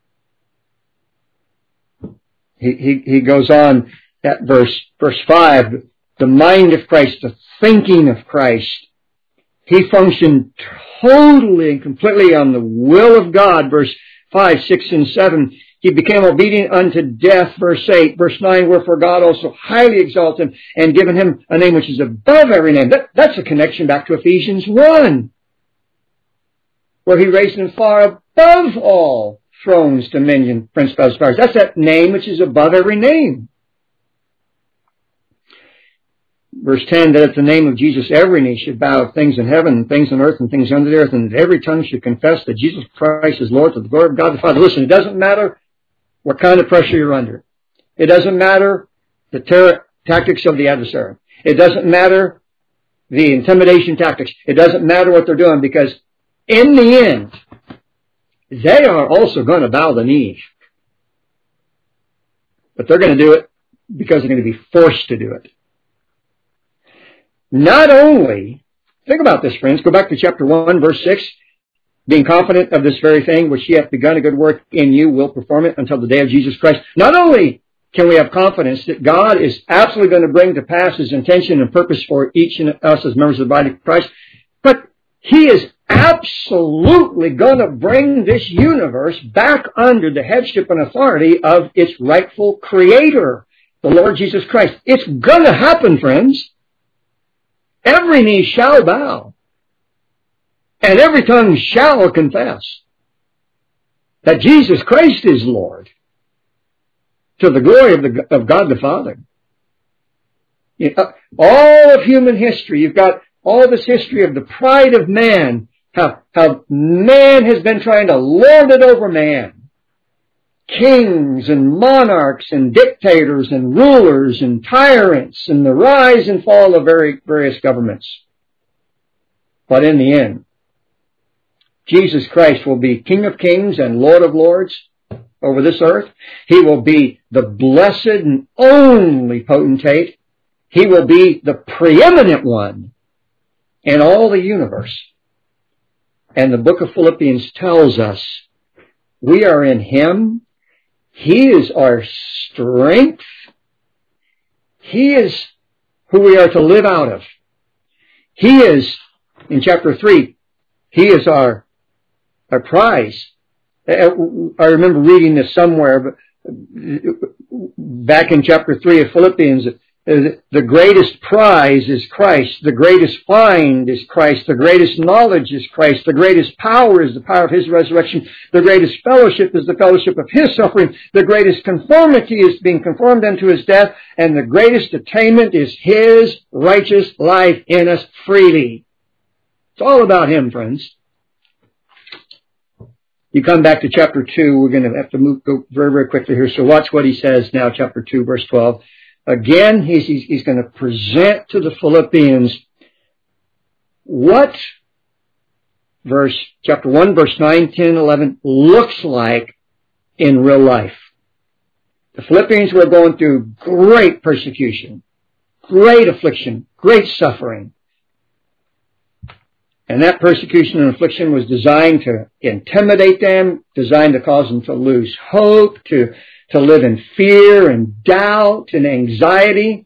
He, he, he goes on at verse, verse five, the mind of Christ, the thinking of Christ. He functioned totally and completely on the will of God, verse five, six, and seven. He became obedient unto death, verse eight. Verse nine, wherefore God also highly exalted him and given him a name which is above every name. That, that's a connection back to Ephesians one, where he raised him far above all thrones, dominion, principalities, powers. That's that name which is above every name. Verse ten, that at the name of Jesus every knee should bow, of things in heaven and things on earth and things under the earth, and that every tongue should confess that Jesus Christ is Lord, to the glory of God the Father. Listen, it doesn't matter what kind of pressure you're under. It doesn't matter the terror tactics of the adversary. It doesn't matter the intimidation tactics. It doesn't matter what they're doing, because in the end, they are also going to bow the knee. But they're going to do it because they're going to be forced to do it. Not only, think about this, friends, go back to chapter one, verse six, being confident of this very thing, which he hath begun a good work in you, will perform it until the day of Jesus Christ. Not only can we have confidence that God is absolutely going to bring to pass his intention and purpose for each of us as members of the body of Christ, but he is absolutely going to bring this universe back under the headship and authority of its rightful creator, the Lord Jesus Christ. It's going to happen, friends. Every knee shall bow, and every tongue shall confess that Jesus Christ is Lord, to the glory of, the, of God the Father. You know, all of human history, you've got all this history of the pride of man, how, how man has been trying to lord it over man. Kings and monarchs and dictators and rulers and tyrants and the rise and fall of very, various governments. But in the end, Jesus Christ will be King of Kings and Lord of Lords over this earth. He will be the blessed and only potentate. He will be the preeminent one in all the universe. And the book of Philippians tells us we are in Him. He is our strength. He is who we are to live out of. He is, in chapter three, He is our, our prize. I remember reading this somewhere, but back in chapter three of Philippians, the greatest prize is Christ. The greatest find is Christ. The greatest knowledge is Christ. The greatest power is the power of His resurrection. The greatest fellowship is the fellowship of His suffering. The greatest conformity is being conformed unto His death. And the greatest attainment is His righteous life in us freely. It's all about Him, friends. You come back to chapter two. We're going to have to move go very, very quickly here. So watch what he says now, chapter two, verse twelve. Again, he's, he's, he's going to present to the Philippians what verse, chapter one, verse nine, ten, eleven looks like in real life. The Philippians were going through great persecution, great affliction, great suffering. And that persecution and affliction was designed to intimidate them, designed to cause them to lose hope, to to live in fear and doubt and anxiety.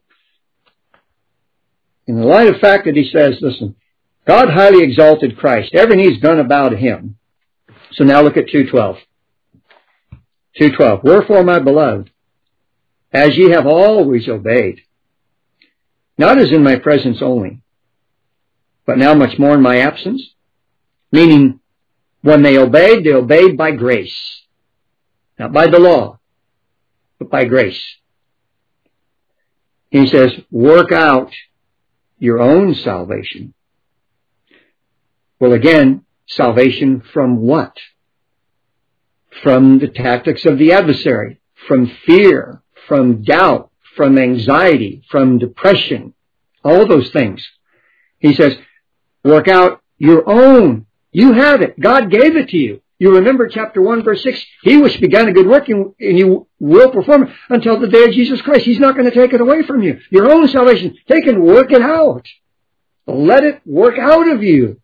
In the light of the fact that he says, listen, God highly exalted Christ. Every knee's gonna bow to Him. So now look at two twelve. two twelve. Wherefore, my beloved, as ye have always obeyed, not as in my presence only, but now much more in my absence. Meaning, when they obeyed, they obeyed by grace. Not by the law, but by grace. He says, work out your own salvation. Well, again, salvation from what? From the tactics of the adversary, from fear, from doubt, from anxiety, from depression, all those things. He says, work out your own. You have it. God gave it to you. You remember chapter one, verse six, He which began a good work and you will perform it until the day of Jesus Christ. He's not going to take it away from you. Your own salvation, take and work it out. Let it work out of you.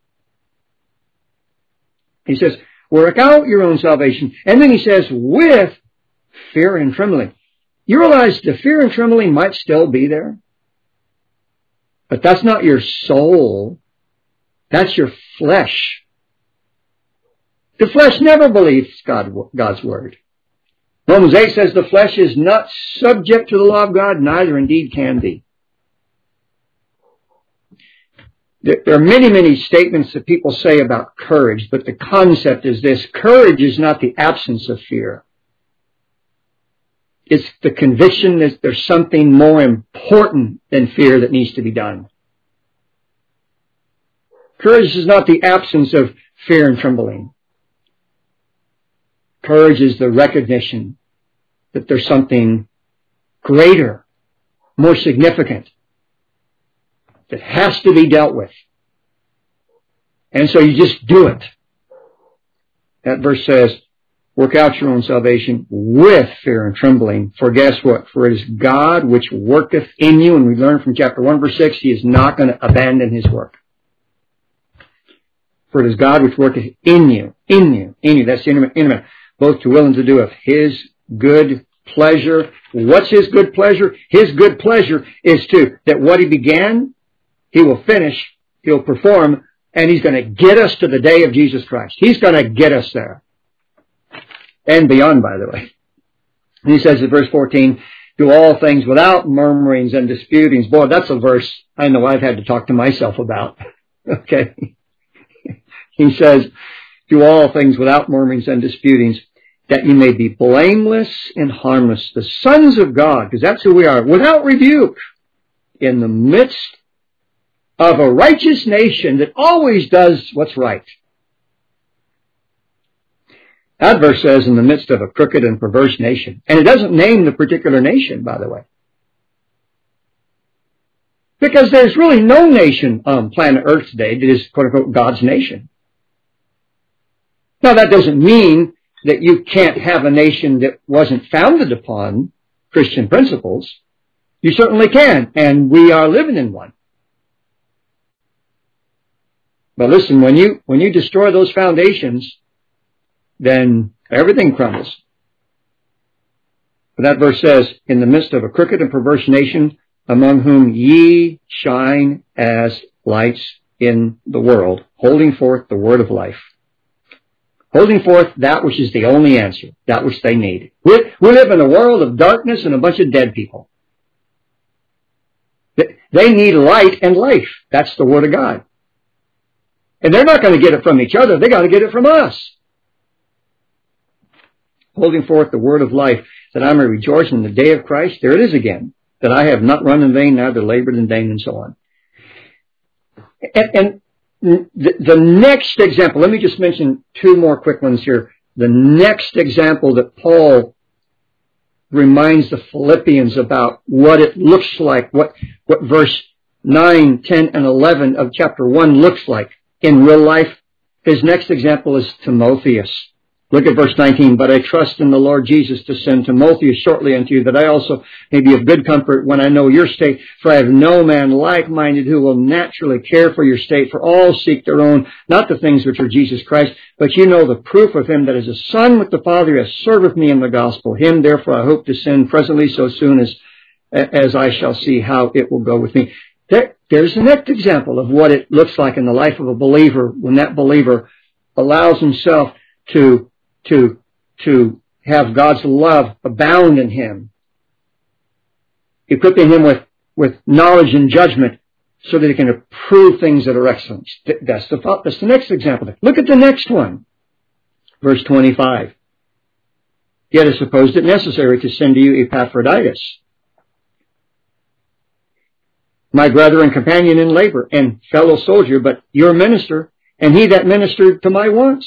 He says, work out your own salvation. And then he says, with fear and trembling. You realize the fear and trembling might still be there? But that's not your soul. That's your flesh. The flesh never believes God, God's word. Romans eight says the flesh is not subject to the law of God, neither indeed can be. There are many, many statements that people say about courage, but the concept is this: courage is not the absence of fear. It's the conviction that there's something more important than fear that needs to be done. Courage is not the absence of fear and trembling. Courage is the recognition that there's something greater, more significant, that has to be dealt with. And so you just do it. That verse says, work out your own salvation with fear and trembling. For guess what? For it is God which worketh in you. And we learn from chapter one, verse six, He is not going to abandon His work. For it is God which worketh in you, in you, in you. That's the intimate, intimate, both to will and to do of His good pleasure. What's His good pleasure? His good pleasure is to, that what He began, He will finish, He'll perform, and He's going to get us to the day of Jesus Christ. He's going to get us there. And beyond, by the way. And he says in verse fourteen, do all things without murmurings and disputings. Boy, that's a verse I know I've had to talk to myself about. Okay. He says, do all things without murmurings and disputings, that you may be blameless and harmless, the sons of God, because that's who we are, without rebuke, in the midst of a righteous nation that always does what's right. That verse says in the midst of a crooked and perverse nation. And it doesn't name the particular nation, by the way. Because there's really no nation on planet Earth today that is, quote unquote, God's nation. Now, that doesn't mean that you can't have a nation that wasn't founded upon Christian principles. You certainly can, and we are living in one. But listen, when you, when you destroy those foundations, then everything crumbles. But that verse says, in the midst of a crooked and perverse nation, among whom ye shine as lights in the world, holding forth the word of life. Holding forth that which is the only answer, that which they need. We, we live in a world of darkness and a bunch of dead people. They need light and life. That's the word of God. And they're not going to get it from each other. They got to get it from us. Holding forth the word of life, that I may rejoice in the day of Christ. There it is again. That I have not run in vain, neither labored in vain, and so on. And, and the, the next example, let me just mention two more quick ones here. The next example that Paul reminds the Philippians about what it looks like, what, what verse nine, ten, and eleven of chapter one looks like in real life. His next example is Timotheus. Look at verse nineteen. But I trust in the Lord Jesus to send Timotheus shortly unto you, that I also may be of good comfort when I know your state. For I have no man like-minded who will naturally care for your state. For all seek their own, not the things which are Jesus Christ. But you know the proof of him that is a son with the Father, has served me in the gospel. Him therefore I hope to send presently, so soon as, as I shall see how it will go with me. There, there's the next example of what it looks like in the life of a believer when that believer allows himself to to to have God's love abound in him, equipping him with, with knowledge and judgment so that he can approve things that are excellent. That's the, that's the next example. Look at the next one. Verse twenty-five. Yet I supposed it necessary to send to you Epaphroditus, my brother and companion in labor and fellow soldier, but your minister, and he that ministered to my wants.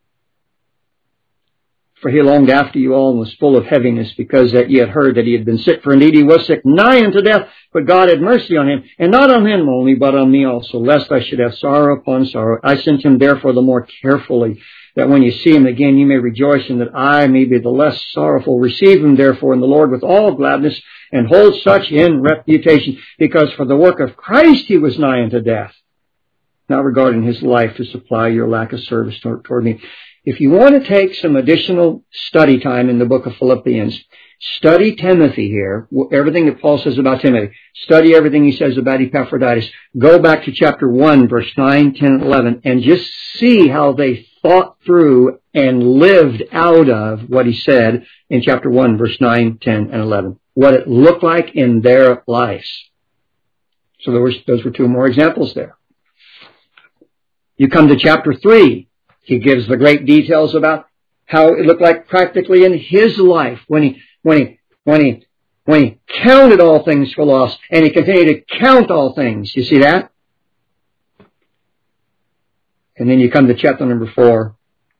For he longed after you all and was full of heaviness, because that ye had heard that he had been sick. For indeed he was sick, nigh unto death, but God had mercy on him, and not on him only, but on me also, lest I should have sorrow upon sorrow. I sent him therefore the more carefully, that when you see him again you may rejoice, and that I may be the less sorrowful. Receive him therefore in the Lord with all gladness, and hold such in reputation, because for the work of Christ he was nigh unto death, not regarding his life to supply your lack of service toward, toward me. If you want to take some additional study time in the book of Philippians, study Timothy here, everything that Paul says about Timothy. Study everything he says about Epaphroditus. Go back to chapter one, verse nine, ten, and eleven, and just see how they thought through and lived out of what he said in chapter one, verse nine, ten, and eleven. What it looked like in their lives. So there was, those were two more examples there. You come to chapter three. He gives the great details about how it looked like practically in his life when he, when he, when he, when he counted all things for loss, and he continued to count all things. You see that? And then you come to chapter number four.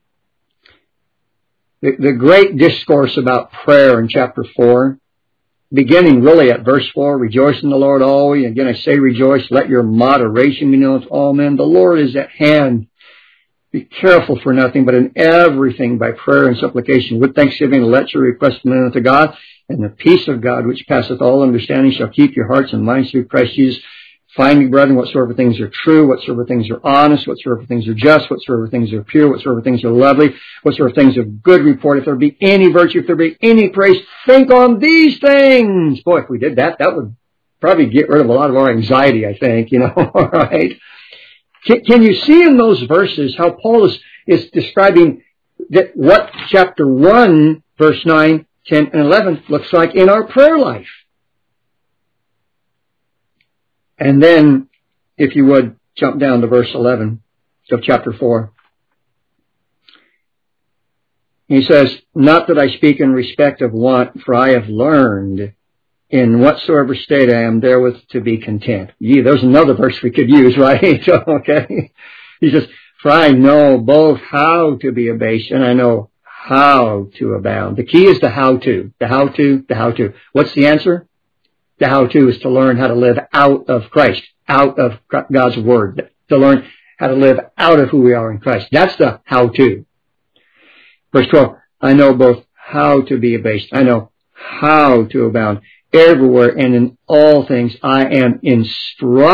The, the great discourse about prayer in chapter four, beginning really at verse four, rejoice in the Lord always. Again, I say rejoice. Let your moderation be known to all men. The Lord is at hand. Be careful for nothing, but in everything by prayer and supplication with thanksgiving let your requests be known unto God, and the peace of God which passeth all understanding shall keep your hearts and minds through Christ Jesus. Finally, brethren, whatsoever things are true, whatsoever things are honest, whatsoever things are just, whatsoever things are pure, whatsoever things are lovely, whatsoever things of good report, if there be any virtue, if there be any praise, think on these things. Boy, if we did that, that would probably get rid of a lot of our anxiety, I think, you know, all right? Can you see in those verses how Paul is, is describing that what chapter one, verse nine, ten, and eleven looks like in our prayer life? And then, if you would, jump down to verse eleven of chapter four. He says, not that I speak in respect of want, for I have learned in whatsoever state I am therewith to be content. Gee, there's another verse we could use, right? Okay. He says, for I know both how to be abased and I know how to abound. The key is the how to. The how to, the how to. What's the answer? The how to is to learn how to live out of Christ, out of God's Word, to learn how to live out of who we are in Christ. That's the how to. Verse twelve, I know both how to be abased. I know how to abound. Everywhere and in all things I am instructed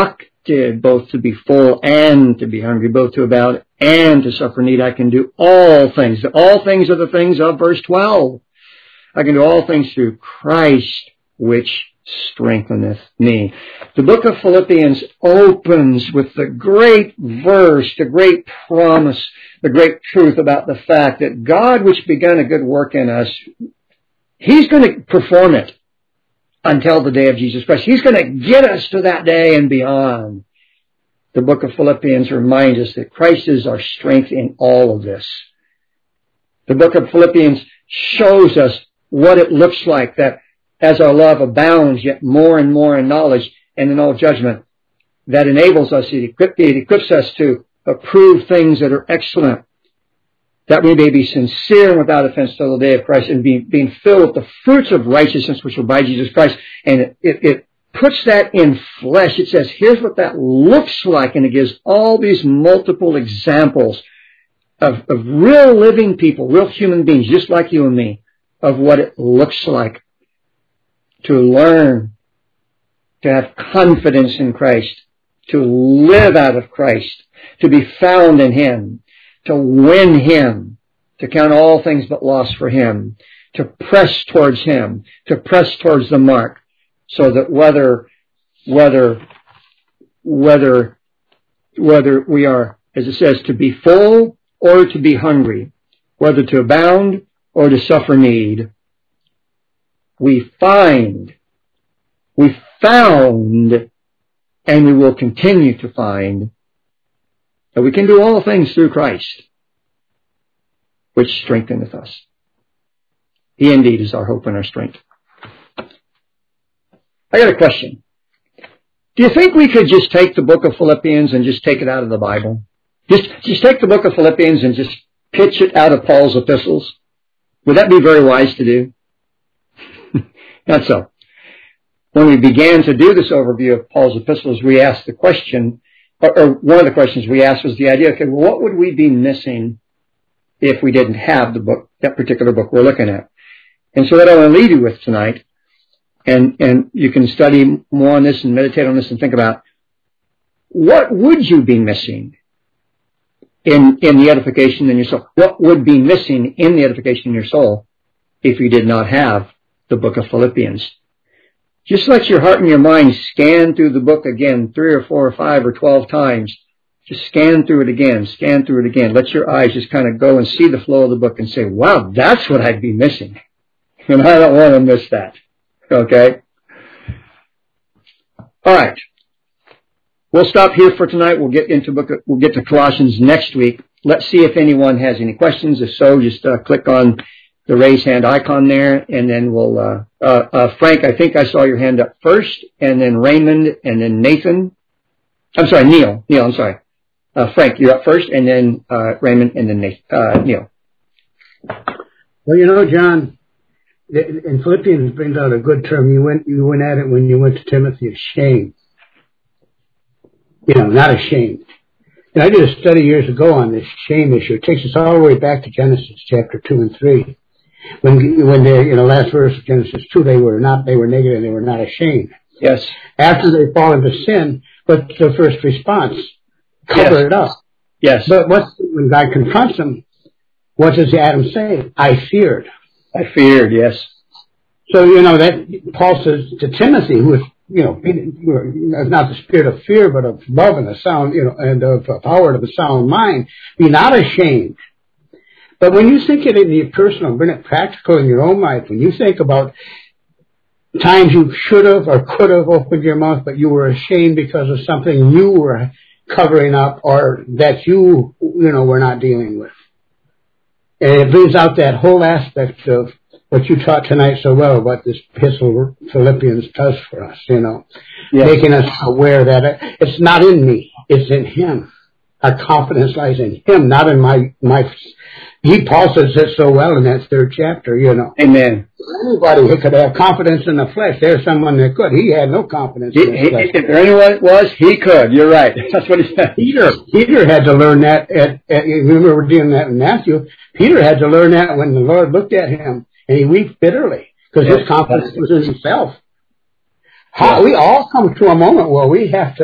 gifted both to be full and to be hungry, both to abound and to suffer need. I can do all things. All things are the things of verse twelve. I can do all things through Christ, which strengtheneth me. The book of Philippians opens with the great verse, the great promise, the great truth about the fact that God, which began a good work in us, He's going to perform it until the day of Jesus Christ. He's going to get us to that day and beyond. The book of Philippians reminds us that Christ is our strength in all of this. The book of Philippians shows us what it looks like that as our love abounds yet more and more in knowledge and in all judgment, that enables us, it, equip, it equips us to approve things that are excellent, that we may be sincere and without offense till the day of Christ, and be, being filled with the fruits of righteousness which are by Jesus Christ. And it, it, it puts that in flesh. It says, here's what that looks like, and it gives all these multiple examples of, of real living people, real human beings, just like you and me, of what it looks like to learn, to have confidence in Christ, to live out of Christ, to be found in Him, to win Him, to count all things but loss for Him, to press towards Him, to press towards the mark, so that whether, whether, whether, whether we are, as it says, to be full or to be hungry, whether to abound or to suffer need, we find, we found, and we will continue to find that we can do all things through Christ, which strengtheneth us. He indeed is our hope and our strength. I got a question. Do you think we could just take the book of Philippians and just take it out of the Bible? Just, just take the book of Philippians and just pitch it out of Paul's epistles? Would that be very wise to do? Not so. When we began to do this overview of Paul's epistles, we asked the question, or, or one of the questions we asked was the idea, okay, well, what would we be missing if we didn't have the book, that particular book we're looking at? And so what I want to leave you with tonight, and, and you can study more on this and meditate on this and think about, what would you be missing in, in the edification in your soul? What would be missing in the edification in your soul if you did not have the book of Philippians? Just let your heart and your mind scan through the book again, three or four or five or twelve times. Just scan through it again, scan through it again. Let your eyes just kind of go and see the flow of the book and say, wow, that's what I'd be missing. And I don't want to miss that. Okay? All right. We'll stop here for tonight. We'll get into book. We'll get to Colossians next week. Let's see if anyone has any questions. If so, just uh, click on the raise hand icon there, and then we'll, uh, uh, uh, Frank, I think I saw your hand up first, and then Raymond, and then Nathan. I'm sorry, Neil. Neil, I'm sorry. Uh, Frank, you're up first, and then, uh, Raymond, and then Nathan, uh, Neil. Well, you know, John, in Philippians brings out a good term. You went, you went at it when you went to Timothy, ashamed. You know, not ashamed. And I did a study years ago on this shame issue. It takes us all the way back to Genesis chapter two and three. When, when they, in the last verse of Genesis two, they were not, they were naked and they were not ashamed. Yes. After they fall into sin, what's the first response? Cover yes. it up. Yes. But what's, when God confronts them, what does Adam say? I feared. I feared, yes. So, you know, that Paul says to Timothy, who is, you know, not the spirit of fear, but of love and a sound, you know, and of power of a sound mind, be not ashamed. But when you think it in the personal, bring it practical in your own life, when you think about times you should have or could have opened your mouth, but you were ashamed because of something you were covering up or that you, you know, were not dealing with. And it brings out that whole aspect of what you taught tonight so well, what this epistle Philippians does for us, you know, yes. Making us aware that it's not in me, it's in Him. Our confidence lies in Him, not in my, my, he, Paul says it so well in that third chapter, you know. Amen. Anybody who could have confidence in the flesh, there's someone that could. He had no confidence he, in the flesh. If there anyone was, he could. You're right. That's what he said. Peter, Peter had to learn that, at, at, remember we're doing that in Matthew, Peter had to learn that when the Lord looked at him, and he wept bitterly, because yes, his confidence was in himself. How, we all come to a moment where we have to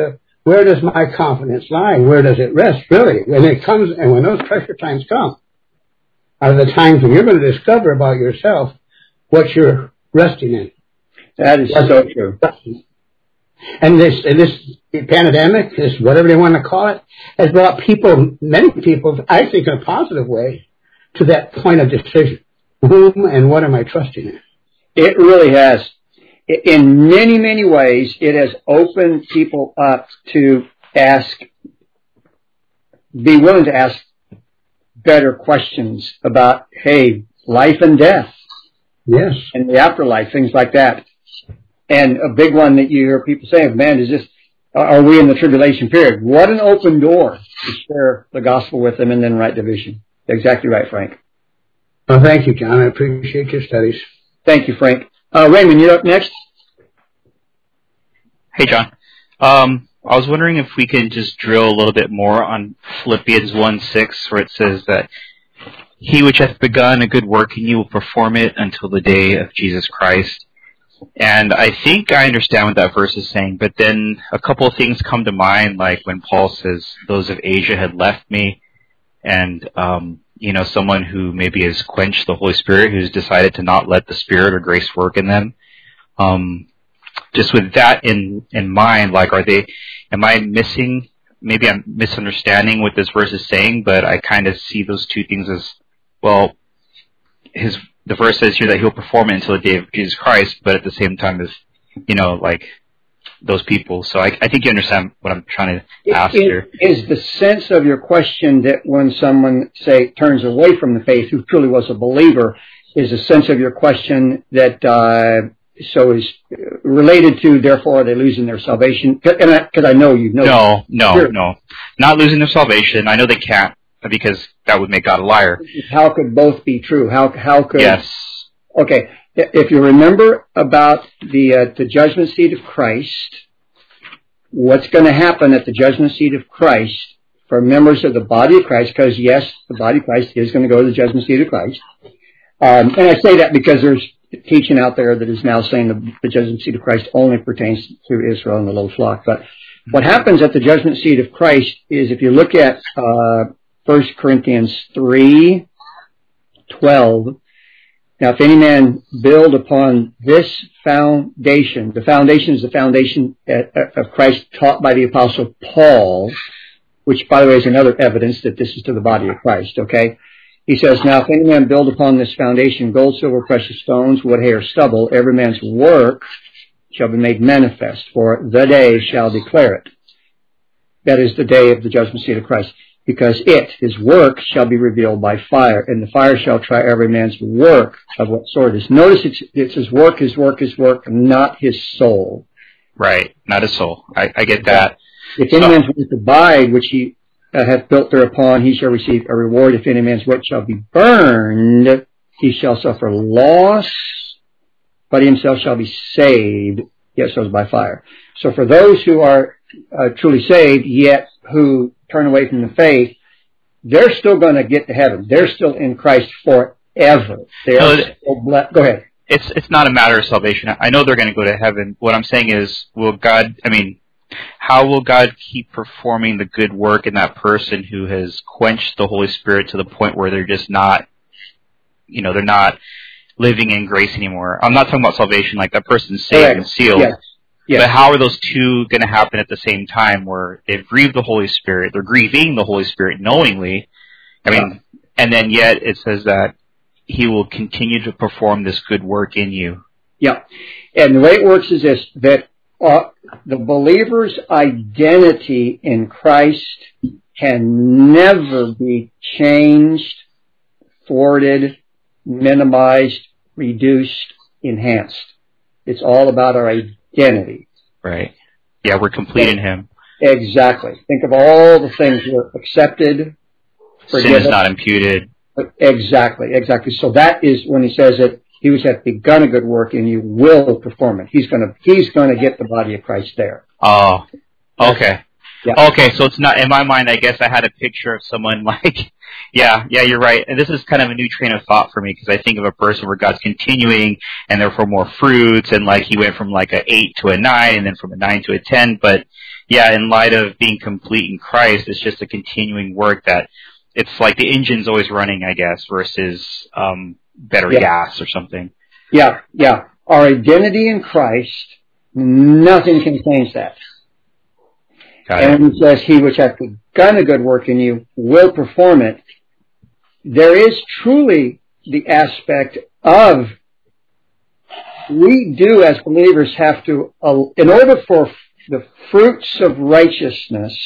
where does my confidence lie? Where does it rest, really? And it comes, and when those pressure times come, are the times when you're going to discover about yourself what you're resting in. That is so true. And this, and this pandemic, this whatever they want to call it, has brought people, many people, I think in a positive way, to that point of decision. Whom and what am I trusting in? It really has. In many, many ways, it has opened people up to ask, be willing to ask better questions about, hey, life and death. Yes. And the afterlife, things like that. And a big one that you hear people saying, man, is this, are we in the tribulation period? What an open door to share the gospel with them and then right division. Exactly right, Frank. Well, thank you, John. I appreciate your studies. Thank you, Frank. Uh, Raymond, you're up next. Hey, John. Um, I was wondering if we can just drill a little bit more on Philippians one six, where it says that he which hath begun a good work in you will perform it until the day of Jesus Christ. And I think I understand what that verse is saying, but then a couple of things come to mind, like when Paul says those of Asia had left me, and, um, you know, someone who maybe has quenched the Holy Spirit, who's decided to not let the Spirit or grace work in them. Um, just with that in, in mind, like, are they, am I missing, maybe I'm misunderstanding what this verse is saying, but I kind of see those two things as, well, his, the verse says here that he'll perform it until the day of Jesus Christ, but at the same time as, you know, like those people. So I, I think you understand what I'm trying to ask it, here. Is the sense of your question that when someone, say, turns away from the faith who truly was a believer, is the sense of your question that uh, so is related to, therefore, are they losing their salvation? Because I, I know you know. No, no, sure. no. Not losing their salvation. I know they can't, because that would make God a liar. How could both be true? How how could? Yes. Okay. If you remember about the uh, the judgment seat of Christ, what's going to happen at the judgment seat of Christ for members of the body of Christ? Because yes, the body of Christ is going to go to the judgment seat of Christ. Um, and I say that because there's teaching out there that is now saying the, the judgment seat of Christ only pertains to Israel and the little flock. But what happens at the judgment seat of Christ is, if you look at uh, First Corinthians three twelve. Now, if any man build upon this foundation, the foundation is the foundation of Christ taught by the Apostle Paul, which, by the way, is another evidence that this is to the body of Christ, okay? He says, now, if any man build upon this foundation gold, silver, precious stones, wood, hay, or stubble, every man's work shall be made manifest, for the day shall declare it. That is the day of the judgment seat of Christ. Because it, his work, shall be revealed by fire, and the fire shall try every man's work of what sort it is. Notice it's, it's his work, his work, his work, not his soul. Right, not his soul. I, I get that. If any so, man's work abide, which he uh, hath built thereupon, he shall receive a reward. If any man's work shall be burned, he shall suffer loss, but he himself shall be saved, yet so is by fire. So for those who are uh, truly saved, yet who turn away from the faith, they're still going to get to heaven. They're still in Christ forever. They are no, still blessed. Go ahead. It's it's not a matter of salvation. I know they're going to go to heaven. What I'm saying is, will God, I mean, how will God keep performing the good work in that person who has quenched the Holy Spirit to the point where they're just not, you know, they're not living in grace anymore? I'm not talking about salvation, like that person's saved Correct. and sealed. Yes. Yes. But how are those two going to happen at the same time, where they've grieved the Holy Spirit, they're grieving the Holy Spirit knowingly, I mean, yeah. and then yet it says that he will continue to perform this good work in you. Yeah. And the way it works is this, that uh, the believer's identity in Christ can never be changed, thwarted, minimized, reduced, enhanced. It's all about our identity. Identity. Right. Yeah, we're complete in him. Exactly. Think of all the things we're accepted, forgiven. Sin is not imputed. Exactly, exactly. So that is when he says that he who hath begun a good work in you will perform it. He's gonna he's gonna get the body of Christ there. Oh. Okay. Yeah. Okay, so it's not, in my mind, I guess I had a picture of someone like, yeah, yeah, you're right. And this is kind of a new train of thought for me, because I think of a person where God's continuing and therefore more fruits, and like he went from like an eight to a nine and then from a nine to a ten, but yeah, in light of being complete in Christ, it's just a continuing work that it's like the engine's always running, I guess, versus um, better yeah. gas or something. Yeah, yeah. Our identity in Christ, nothing can change that. Got and it. when he says, he which hath begun a good work in you will perform it, there is truly the aspect of, we do as believers have to, uh, in order for the fruits of righteousness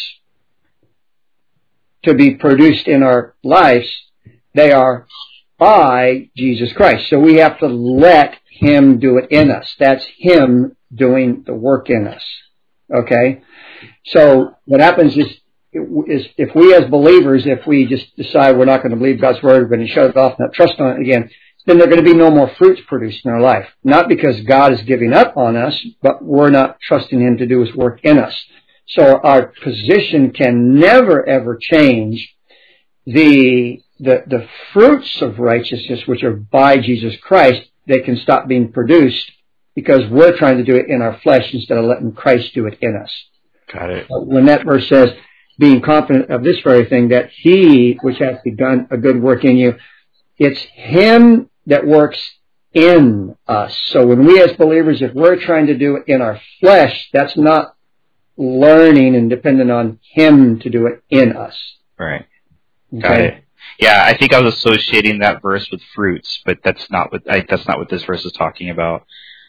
to be produced in our lives, they are by Jesus Christ. So we have to let Him do it in us. That's Him doing the work in us. Okay? So what happens is, is if we as believers, if we just decide we're not going to believe God's Word, we're going to shut it off and not trust on it again, then there are going to be no more fruits produced in our life. Not because God is giving up on us, but we're not trusting Him to do His work in us. So our position can never ever change. The, the, the fruits of righteousness, which are by Jesus Christ, they can stop being produced because we're trying to do it in our flesh instead of letting Christ do it in us. Got it. When that verse says, being confident of this very thing, that He which hath begun a good work in you, it's Him that works in us. So when we as believers, if we're trying to do it in our flesh, that's not learning and dependent on Him to do it in us. Right. Okay? Got it. Yeah, I think I was associating that verse with fruits, but that's not what I, that's not what this verse is talking about.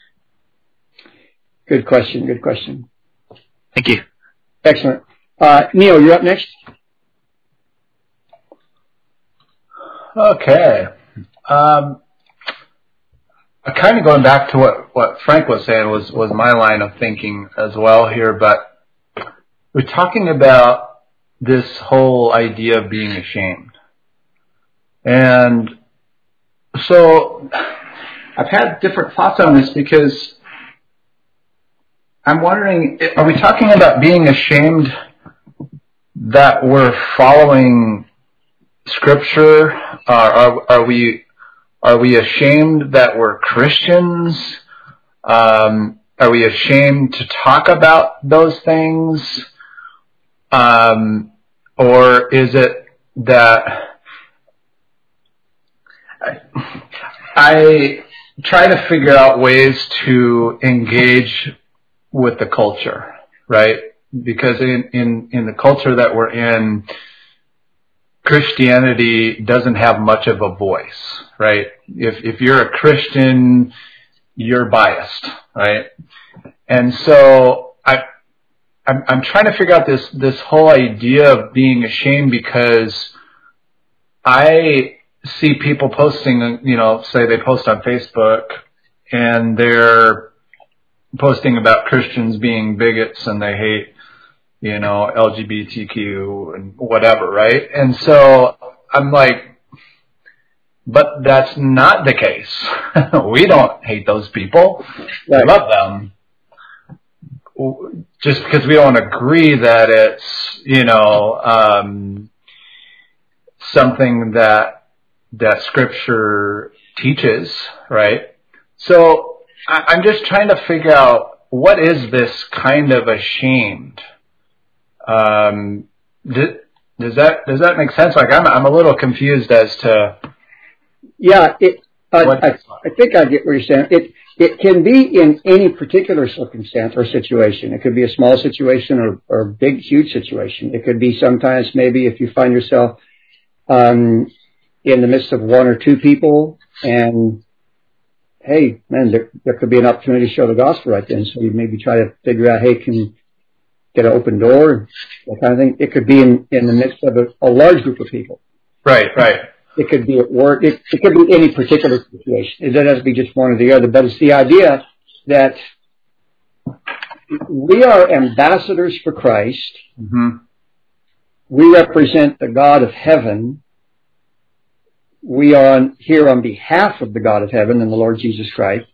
Good question. Good question. Thank you. Excellent. Uh, Neil, you're up next. Okay. Um, kind of going back to what, what Frank was saying was, was my line of thinking as well here, but we're talking about this whole idea of being ashamed. And so I've had different thoughts on this because I'm wondering, are we talking about being ashamed that we're following Scripture? Uh, are, are we are we ashamed that we're Christians? Um, are we ashamed to talk about those things? Um, or is it that I, I try to figure out ways to engage with the culture, right? Because in, in, in the culture that we're in, Christianity doesn't have much of a voice, right? If if you're a Christian, you're biased, right? And so I I'm, I'm trying to figure out this this whole idea of being ashamed because I see people posting, you know, say they post on Facebook and they're posting about Christians being bigots and they hate, you know, L G B T Q and whatever, right? And so I'm like, but that's not the case. We don't hate those people. We Right. love them. Just because we don't agree that it's, you know, um, something that that Scripture teaches, right? So I, I'm just trying to figure out, what is this kind of ashamed? Um, does, does that does that make sense? Like I'm I'm a little confused as to. Yeah, it. Uh, what, I, I think I get what you're saying. It it can be in any particular circumstance or situation. It could be a small situation or or a big, huge situation. It could be sometimes maybe if you find yourself um, in the midst of one or two people, and hey, man, there there could be an opportunity to show the gospel right then. So you maybe try to figure out, hey, can you get an open door, that kind of thing. It could be in, in the midst of a, a large group of people. right, right, It could be at work. It, it could be any particular situation. It doesn't have to be just one or the other. But it's the idea that we are ambassadors for Christ. mm-hmm. We represent the God of heaven. We are on, here on behalf of the God of heaven and the Lord Jesus Christ.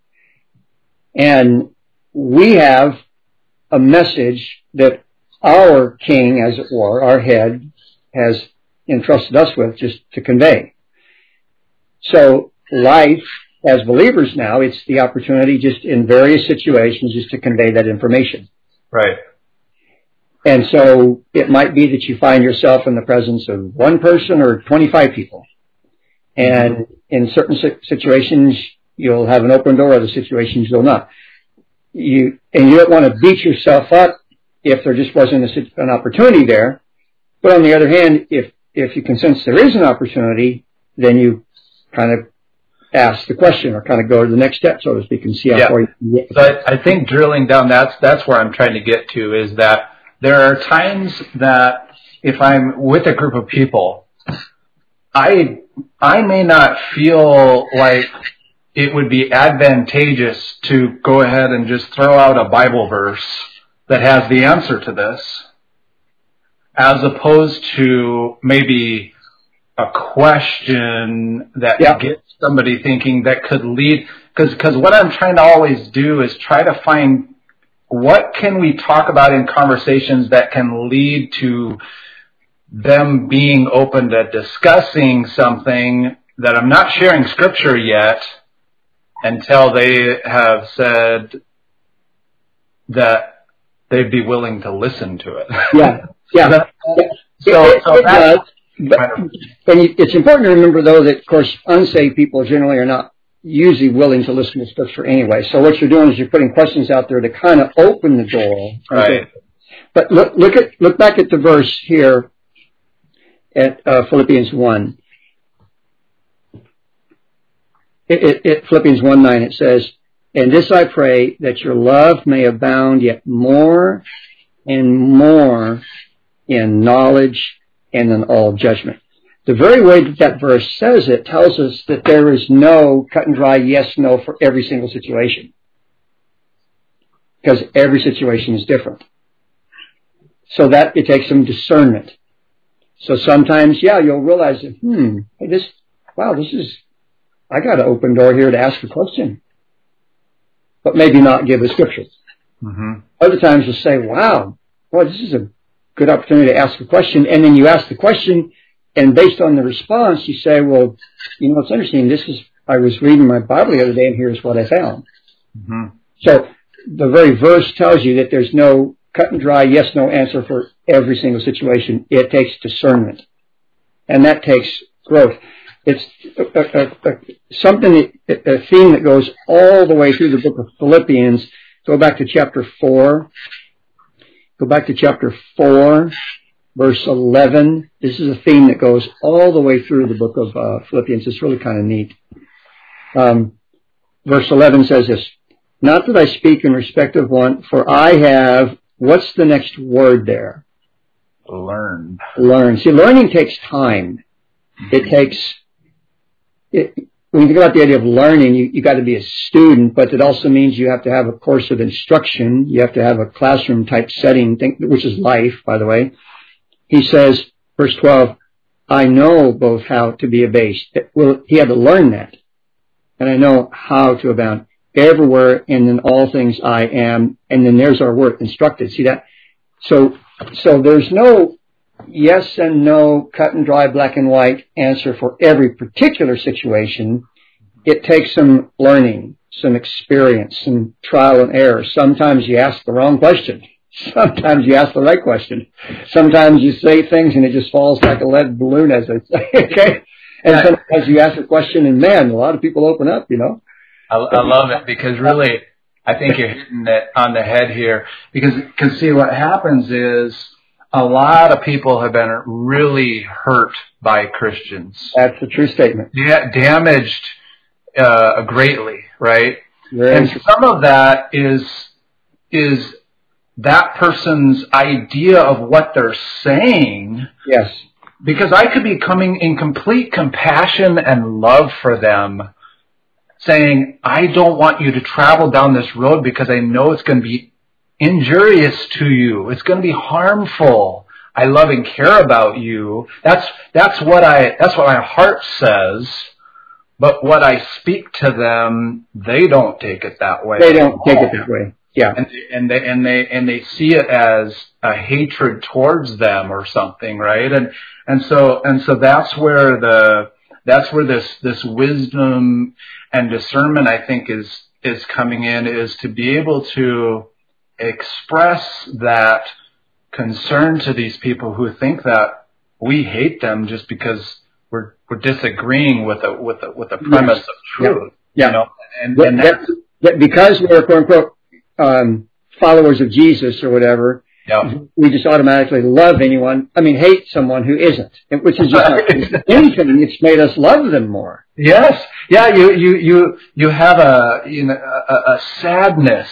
And we have a message that our king, as it were, our head, has entrusted us with just to convey. So life, as believers now, it's the opportunity just in various situations just to convey that information. right, And so it might be that you find yourself in the presence of one person or twenty-five people. And in certain situations, you'll have an open door, other situations you'll not. You, and you don't want to beat yourself up if there just wasn't a, an opportunity there. But on the other hand, if, if you can sense there is an opportunity, then you kind of ask the question or kind of go to the next step, so to speak, and see how yeah. far you can get. So I, I think drilling down, that's, that's where I'm trying to get to, is that there are times that if I'm with a group of people, I, I may not feel like it would be advantageous to go ahead and just throw out a Bible verse that has the answer to this, as opposed to maybe a question that yeah. gets somebody thinking that could lead, because because what I'm trying to always do is try to find what can we talk about in conversations that can lead to them being open to discussing something that I'm not sharing scripture yet until they have said that they'd be willing to listen to it. Yeah, yeah. so, so, it, so it that's does. But, and it's important to remember, though, that, of course, unsaved people generally are not usually willing to listen to Scripture anyway. So what you're doing is you're putting questions out there to kind of open the door. Right. But look, look at look back at the verse here at uh, Philippians one. It, it, it, Philippians one nine, it says, "And this I pray, that your love may abound yet more and more in knowledge and in all judgment." The very way that that verse says it tells us that there is no cut and dry yes, no for every single situation. Because every situation is different. So that it takes some discernment. So sometimes, yeah, you'll realize that, hmm, hey, this, wow, this is, I got an open door here to ask a question. But maybe not give a scripture. Mm-hmm. Other times you'll say, wow, boy, this is a good opportunity to ask a question. And then you ask the question, and based on the response, you say, well, you know, it's interesting. This is, I was reading my Bible the other day, and here's what I found. Mm-hmm. So the very verse tells you that there's no cut and dry yes, no answer for every single situation. It takes discernment. And that takes growth. It's a, a, a, something, a theme that goes all the way through the book of Philippians. Go back to chapter four. Go back to chapter four. Verse eleven, this is a theme that goes all the way through the book of uh, Philippians. It's really kind of neat. Um, verse eleven says this, "Not that I speak in respect of one, for I have," what's the next word there? Learn. Learn. See, learning takes time. It takes, it, when you think about the idea of learning, you, you got to be a student, but it also means you have to have a course of instruction. You have to have a classroom type setting, which is life, by the way. He says, verse twelve, "I know both how to be abased." Well, he had to learn that. "And I know how to abound everywhere, and in all things I am." And then there's our word, instructed. See that? So, so there's no yes and no, cut and dry, black and white answer for every particular situation. It takes some learning, some experience, some trial and error. Sometimes you ask the wrong question. Sometimes you ask the right question. Sometimes you say things and it just falls like a lead balloon, as they say. Okay, and sometimes you ask a question and man, a lot of people open up. You know, I, I love it because really, I think you're hitting it on the head here. Because, because see, what happens is a lot of people have been really hurt by Christians. That's a true statement. Da- damaged uh, greatly, right? Very and some of that is is. that person's idea of what they're saying. Yes. Because I could be coming in complete compassion and love for them, saying, I don't want you to travel down this road because I know it's going to be injurious to you. It's going to be harmful. I love and care about you. That's, that's what I, that's what my heart says. But what I speak to them, they don't take it that way. They don't take it that way. Yeah. And, and they, and they, and they see it as a hatred towards them or something, right? And, and so, and so that's where the, that's where this, this wisdom and discernment, I think, is, is coming in, is to be able to express that concern to these people who think that we hate them just because we're we're disagreeing with a with a with a premise yes. of truth. Yeah. You know? And, that, and that, that because we're quote unquote um, followers of Jesus or whatever, yeah. we just automatically love anyone. I mean, hate someone who isn't, which is just not anything. It's made us love them more. Yes. Yeah. You you you you have a you know a, a sadness.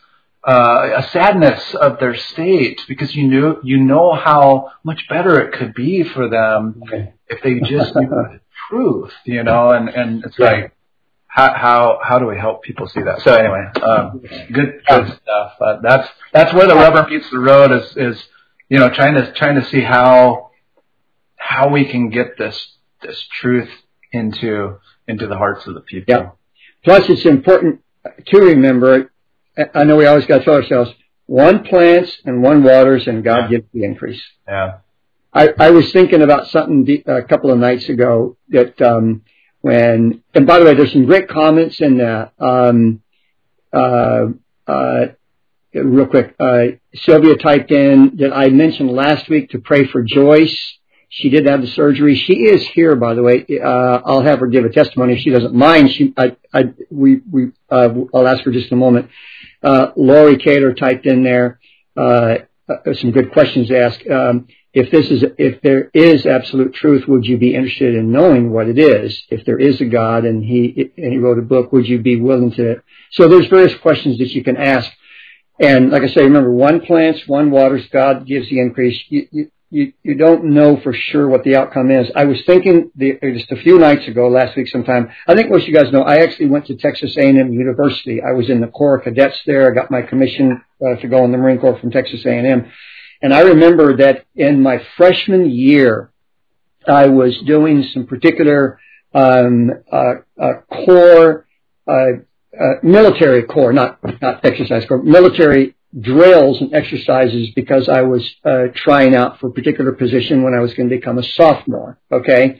Uh, a sadness of their state because you knew you know how much better it could be for them okay. if they just knew the truth, you know, and, and it's yeah. like how how how do we help people see that? So anyway, um, good good stuff. Uh, that's that's where the rubber meets the road is is you know trying to trying to see how how we can get this this truth into into the hearts of the people. Yeah. Plus, it's important to remember. I know we always got to tell ourselves, one plants and one waters and God yeah. gives the increase. Yeah. I, I was thinking about something a couple of nights ago that, um, when, and by the way, there's some great comments in that, um, uh, uh, real quick, uh, Sylvia typed in that I mentioned last week to pray for Joyce. She did have the surgery. She is here, by the way. Uh, I'll have her give a testimony if she doesn't mind. She, I, I, we, we, uh, I'll ask her just in a moment. Uh, Lori Cater typed in there, uh, uh, some good questions asked. Um, if this is, if there is absolute truth, would you be interested in knowing what it is? If there is a God and he, and he wrote a book, would you be willing to? So there's various questions that you can ask. And like I say, remember, one plants, one waters, God gives the increase. You, you, You, you don't know for sure what the outcome is. I was thinking the, just a few nights ago, last week sometime, I think most of you guys know, I actually went to Texas A and M University. I was in the Corps of Cadets there. I got my commission uh, to go in the Marine Corps from Texas A and M. And I remember that in my freshman year, I was doing some particular um, uh, uh, Corps, uh, uh, military Corps, not, not exercise Corps, military drills and exercises because I was uh, trying out for a particular position when I was going to become a sophomore, okay?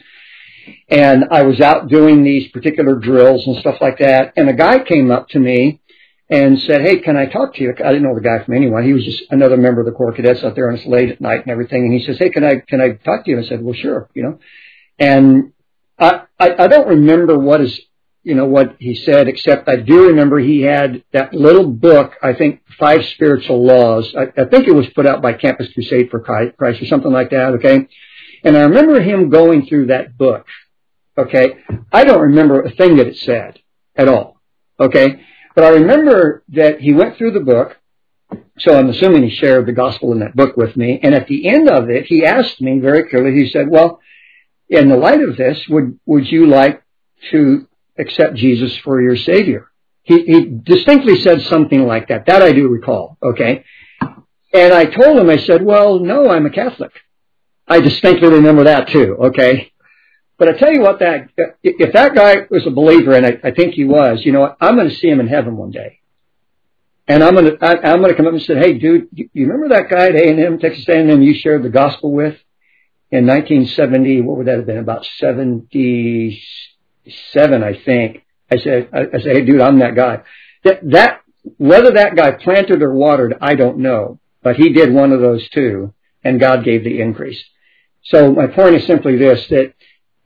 And I was out doing these particular drills and stuff like that, and a guy came up to me and said, hey, can I talk to you? I didn't know the guy from anyone. He was just another member of the Corps of Cadets out there, and it's late at night and everything, and he says, hey, can I can I talk to you? And I said, well, sure, you know. And I, I, I don't remember what is you know, what he said, except I do remember he had that little book, I think, Five Spiritual Laws. I, I think it was put out by Campus Crusade for Christ or something like that, okay? And I remember him going through that book, okay? I don't remember a thing that it said at all, okay? But I remember that he went through the book, so I'm assuming he shared the gospel in that book with me, and at the end of it, he asked me very clearly, he said, well, in the light of this, would, would you like to accept Jesus for your Savior? He, he distinctly said something like that. That I do recall, okay? And I told him, I said, well, no, I'm a Catholic. I distinctly remember that too, okay? But I tell you what, that if that guy was a believer, and I, I think he was, you know what, I'm going to see him in heaven one day. And I'm going to, I, I'm going to come up and say, hey, dude, you remember that guy at A and M, Texas A and M, you shared the gospel with in nineteen seventy, what would that have been, about seventy seven, I think. I said, I, I said, hey, dude, I'm that guy. That, that, whether that guy planted or watered, I don't know. But he did one of those two, and God gave the increase. So my point is simply this, that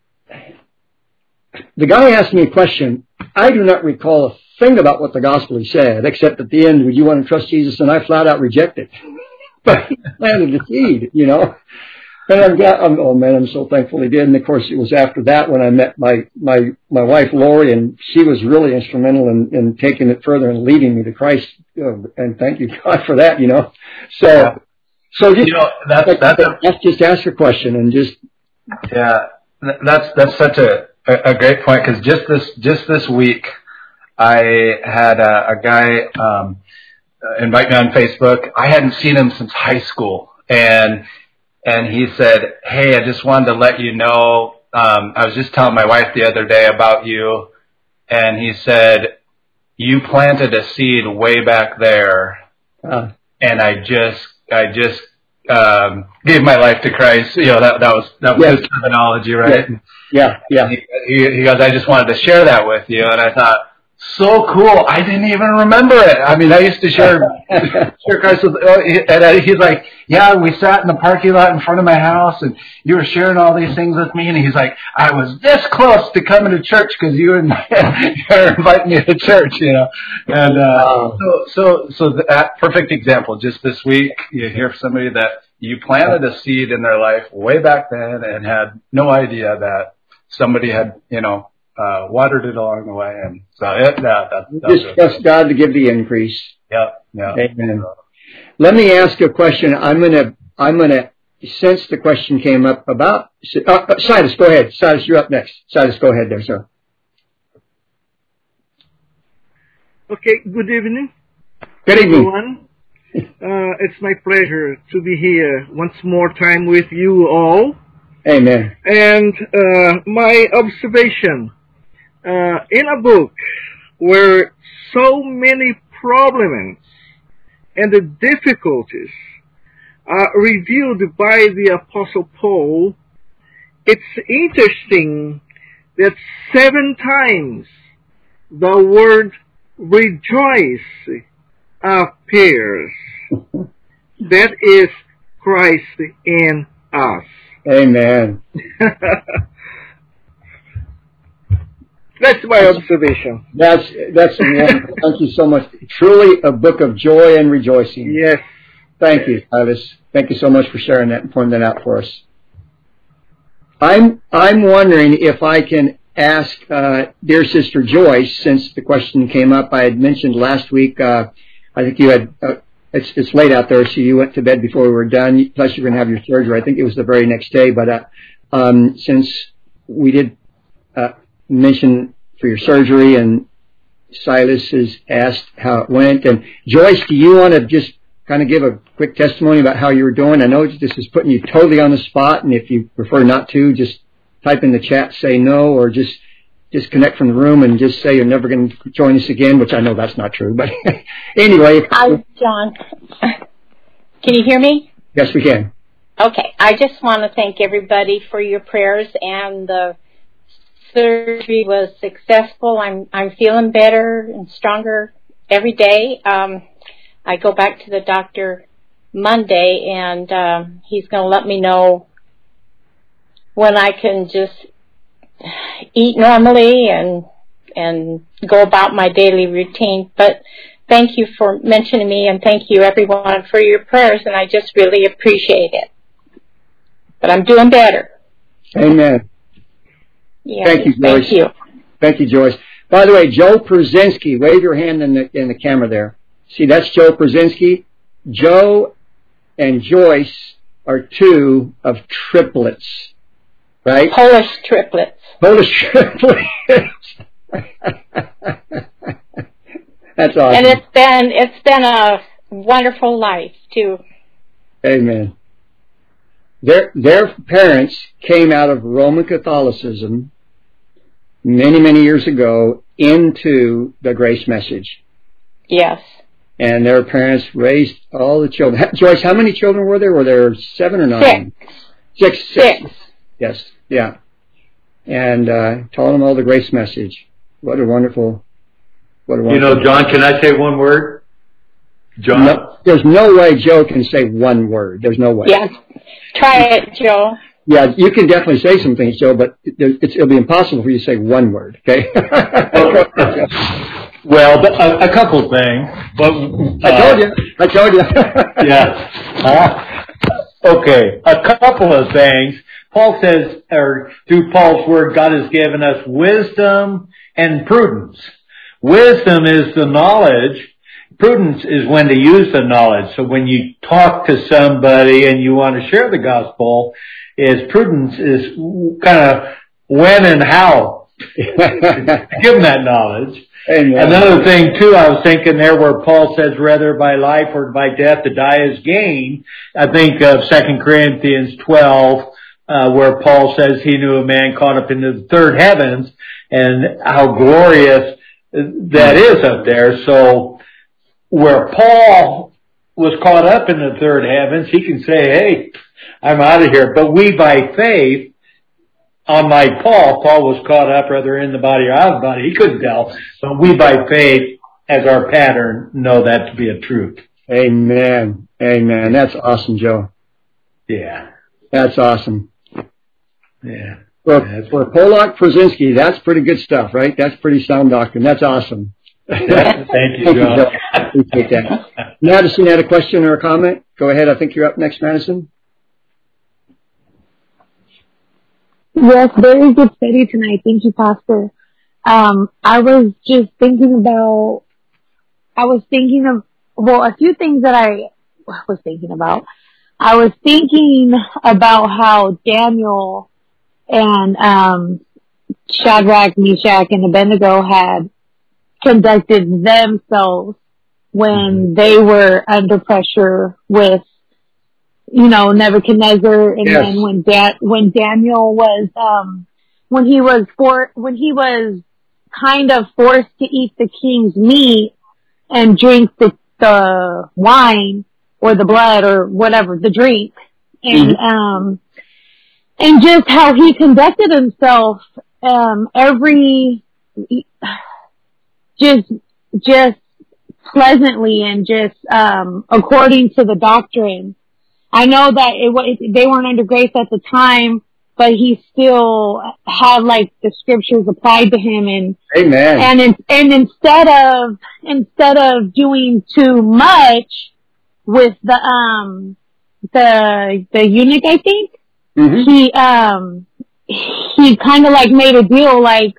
the guy asked me a question. I do not recall a thing about what the gospel he said, except at the end, would you want to trust Jesus? And I flat out rejected. But he planted the seed, you know. And I'm, I'm, oh man, I'm so thankful he did. And of course, it was after that when I met my, my, my wife, Lori, and she was really instrumental in, in taking it further and leading me to Christ. And thank you, God, for that, you know. So, yeah. so just, you know, that's, that's, a, that's just ask a question and just. Yeah, that's, that's such a, a great point, because just this, just this week, I had a, a guy, um, invite me on Facebook. I hadn't seen him since high school. And, And he said, hey, I just wanted to let you know, um, I was just telling my wife the other day about you. And he said, you planted a seed way back there. Uh, and I just, I just, um, gave my life to Christ. You know, that, that was, that was yes. his terminology, right? Yeah. Yeah. yeah. He, he, he goes, I just wanted to share that with you. And I thought, so cool. I didn't even remember it. I mean, I used to share, share Christ with, and he's like, yeah, we sat in the parking lot in front of my house, and you were sharing all these things with me. And he's like, I was this close to coming to church because you were inviting me to church, you know. And uh, so, so, so that perfect example. Just this week, you hear somebody that you planted a seed in their life way back then, and had no idea that somebody had, you know. Uh, watered it along the way, and so it, yeah, that, that just trust God to give the increase. Yeah, yeah. Amen. Let me ask you a question. I'm gonna, I'm gonna, since the question came up about, uh, Silas, go ahead. Silas, you're up next. Silas, go ahead there, sir. Okay, good evening. Good evening. Everyone. Uh, it's my pleasure to be here once more time with you all. Amen. And uh, my observation, uh, in a book where so many problems and the difficulties are revealed by the Apostle Paul, it's interesting that seven times the word rejoice appears. That is Christ in us. Amen. That's my observation. That's that's wonderful. Thank you so much. Truly a book of joy and rejoicing. Yes. Thank you, Silas. Thank you so much for sharing that and pointing that out for us. I'm I'm wondering if I can ask uh, dear Sister Joyce, since the question came up. I had mentioned last week. Uh, I think you had. Uh, it's it's late out there, so you went to bed before we were done. Plus, you're going to have your surgery. I think it was the very next day. But uh, um, since we did. Uh, mention for your surgery, and Silas has asked how it went. And Joyce, do you want to just kind of give a quick testimony about how you were doing? I know this is putting you totally on the spot, and if you prefer not to, just type in the chat, say no, or just disconnect from the room and just say you're never going to join us again, which I know that's not true. But anyway. Hi, John. Can you hear me? Yes, we can. Okay. I just want to thank everybody for your prayers, and the surgery was successful. I'm I'm feeling better and stronger every day. Um, I go back to the doctor Monday, and um, he's going to let me know when I can just eat normally and and go about my daily routine. But thank you for mentioning me, and thank you everyone for your prayers, and I just really appreciate it. But I'm doing better. Amen. Yeah, thank you, Joyce. Thank you. Thank you, Joyce. By the way, Joe Przinski, wave your hand in the in the camera there. See, that's Joe Przinski. Joe and Joyce are two of triplets, right? Polish triplets. Polish triplets. That's awesome. And it's been it's been a wonderful life too. Amen. Their their parents came out of Roman Catholicism many, many years ago into the grace message. Yes. And their parents raised all the children. Joyce, how many children were there? Were there seven or nine? Six. Six. Six. Yes. Yeah. And uh, taught them all the grace message. What a wonderful, what a wonderful. You know, John, can I say one word? John? No, there's no way Joe can say one word. There's no way. Yeah. Try it, Joe. Yeah, you can definitely say some things, Joe, but it's, it'll be impossible for you to say one word, okay? Well, a, a couple things. But uh, I told you. I told you. Yeah. Uh, okay, a couple of things. Paul says, or through Paul's word, God has given us wisdom and prudence. Wisdom is the knowledge. Prudence is when to use the knowledge. So when you talk to somebody and you want to share the gospel, is prudence is kind of when and how to give them that knowledge. Amen. Another thing too, I was thinking there where Paul says, "Rather by life or by death, to die is gain." I think of Second Corinthians twelve, uh, where Paul says he knew a man caught up into the third heavens, and how glorious that is up there. So where Paul was caught up in the third heavens, he can say, "Hey, I'm out of here." But we, by faith, unlike Paul, Paul was caught up whether in the body or out of the body. He couldn't tell. But we by faith, as our pattern, know that to be a truth. Amen. Amen. That's awesome, Joe. Yeah. That's awesome. Yeah. For, That's for Polak Brzezinski, that's pretty good stuff, right? That's pretty sound doctrine. That's awesome. Thank you, Thank you, Joe. Joe. Appreciate that. Madison had a question or a comment. Go ahead. I think you're up next, Madison. Yes, very good study tonight. Thank you, Pastor. Um, I was just thinking about, I was thinking of, well, a few things that I was thinking about. I was thinking about how Daniel and um, Shadrach, Meshach, and Abednego had conducted themselves when they were under pressure with, you know, Nebuchadnezzar, and Yes. then when da- when Daniel was um when he was for when he was kind of forced to eat the king's meat and drink the the wine or the blood or whatever, the drink, and Mm-hmm. um and just how he conducted himself um every just just pleasantly and just um according to the doctrine. I know that it, was, they weren't under grace at the time, but he still had like the scriptures applied to him, and Amen. and in, and instead of instead of doing too much with the um the the eunuch, I think Mm-hmm. he um he kind of like made a deal like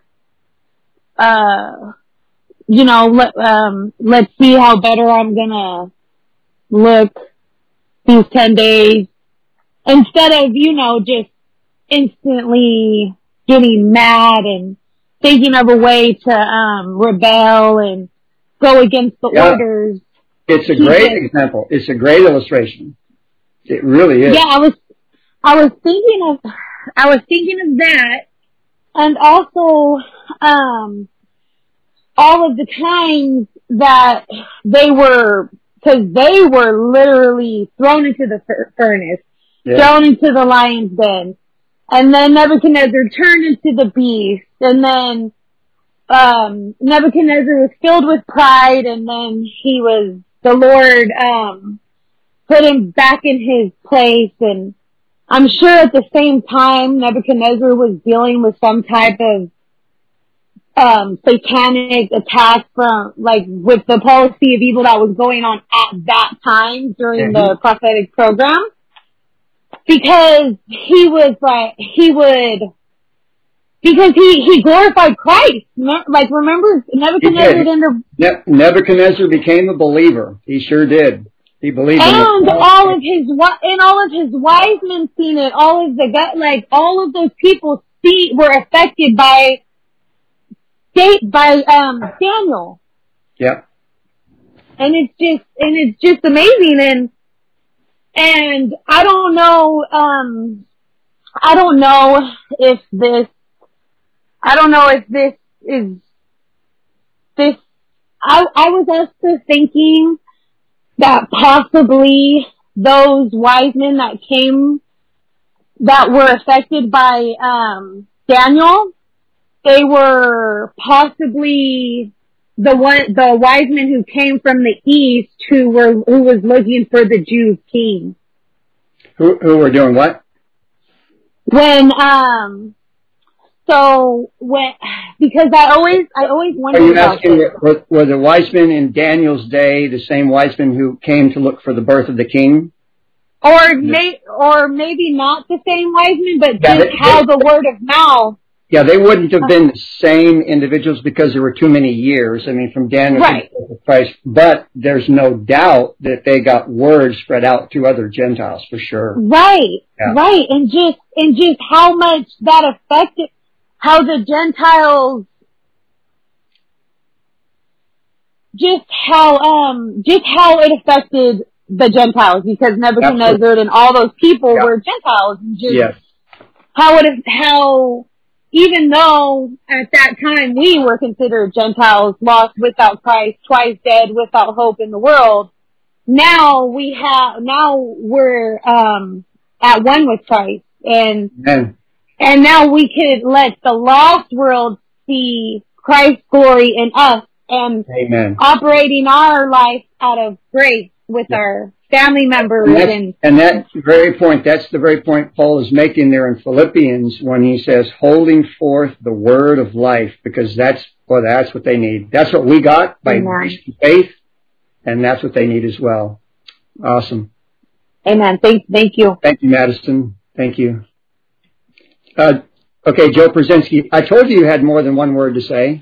uh you know let um let's see how better I'm gonna look these ten days, instead of, you know, just instantly getting mad and thinking of a way to um rebel and go against the Yeah. orders. It's a He great just- example. It's a great illustration. It really is. Yeah, I was I was thinking of I was thinking of that, and also um all of the times that they were, because they were literally thrown into the fur- furnace, Yeah. thrown into the lion's den, and then Nebuchadnezzar turned into the beast, and then um Nebuchadnezzar was filled with pride, and then he was, the Lord um put him back in his place, and I'm sure at the same time Nebuchadnezzar was dealing with some type of um satanic attack from, like, with the policy of evil that was going on at that time during the prophetic program, because he was like he would because he he glorified Christ. Like, remember Nebuchadnezzar He did. in Ne- Nebuchadnezzar became a believer. He sure did. He believed in and it. all of his wi- and all of his wise men seen it. All of the gut, like all of those people see were affected by by um Daniel. Yeah. And it's just, and it's just amazing. And, and I don't know, um, I don't know if this, I don't know if this is, this, I, I was also thinking that possibly those wise men that came, that were affected by, um, Daniel, they were possibly the one, the wise men who came from the east, who were, who was looking for the Jews' king. Who, who were doing what? When, um, so when, because I always, I always Are wondered you about asking, this. were, were the wise men in Daniel's day the same wise men who came to look for the birth of the king? Or may, or maybe not the same wise men, but Yeah, just they- how they- the word of mouth. Yeah, they wouldn't have been the same individuals because there were too many years. I mean, from Daniel Right. to Christ. But there's no doubt that they got word spread out to other Gentiles for sure. Right, Yeah. right, and just, and just how much that affected, how the Gentiles, just how, um, just how it affected the Gentiles, because Nebuchadnezzar Absolutely. and all those people Yeah. were Gentiles, and just Yes. how it, how, even though at that time we were considered Gentiles, lost without Christ, twice dead, without hope in the world, now we have, now we're, um, at one with Christ, and Amen. And now we could let the lost world see Christ's glory in us and Amen. operating our life out of grace with Yeah. our family members. And, And, and that very point, that's the very point Paul is making there in Philippians when he says, holding forth the word of life, because that's, well, that's what they need. That's what we got by grace and faith, and that's what they need as well. Awesome. Amen. Thank, thank you. Thank you, Madison. Thank you. Uh, okay, Joe Brzezinski, I told you you had more than one word to say.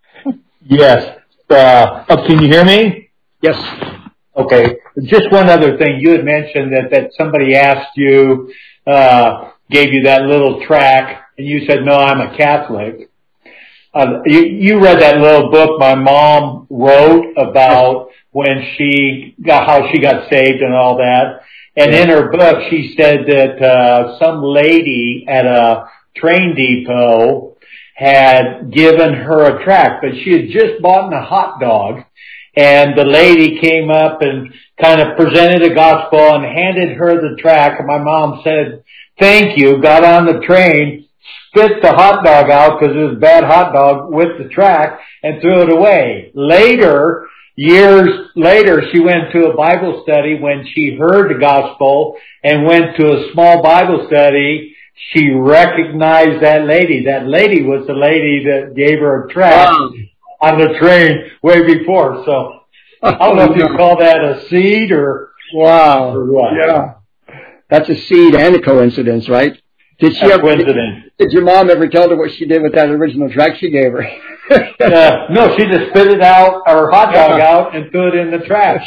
Yes. Uh, oh, can you hear me? Yes. Okay. Just one other thing. You had mentioned that, that somebody asked you, uh, gave you that little tract, and you said, no, I'm a Catholic. Uh, you, you read that little book my mom wrote about when she got, how she got saved and all that. And in her book, she said that, uh, some lady at a train depot had given her a tract, but she had just bought a hot dog, and the lady came up and kind of presented the gospel and handed her the tract, and my mom said, thank you, got on the train, spit the hot dog out because it was a bad hot dog with the tract, and threw it away. Later, years later, she went to a Bible study when she heard the gospel and went to a small Bible study. She recognized that lady. That lady was the lady that gave her a tract wow. on the train way before. So I don't know if you call that a seed or wow. or what. Yeah, that's a seed and a coincidence, right? Did she a ever? Coincidence. Did, did your mom ever tell her what she did with that original tract she gave her? uh, no, she just spit it out, or hot dog out, and threw it in the trash.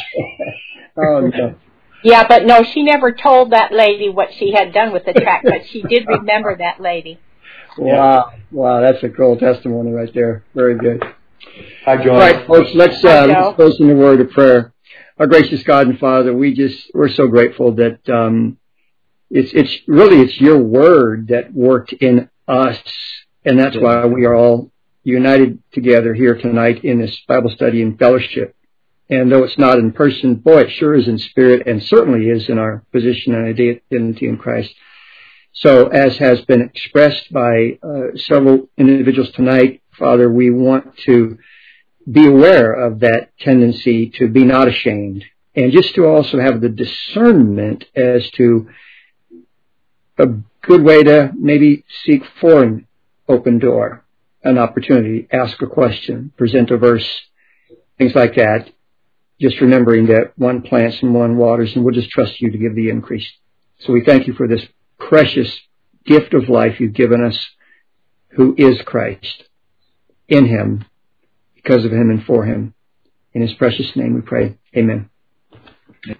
Oh no. Yeah, but no, she never told that lady what she had done with the tract, but she did remember that lady. Wow. Wow, that's a cool testimony right there. Very good. Hi, Joe. All right, folks, let's, uh, let's close in a word of prayer. Our gracious God and Father, we just, we're so grateful that, um, it's, it's really, it's your word that worked in us. And that's why we are all united together here tonight in this Bible study and fellowship. And though it's not in person, boy, it sure is in spirit, and certainly is in our position and identity in Christ. So, as has been expressed by uh, several individuals tonight, Father, we want to be aware of that tendency to be not ashamed, and just to also have the discernment as to a good way to maybe seek for an open door, an opportunity, ask a question, present a verse, things like that. Just remembering that one plants and one waters, and we'll just trust you to give the increase. So we thank you for this precious gift of life you've given us, who is Christ. In him, because of him and for him. In his precious name we pray. Amen.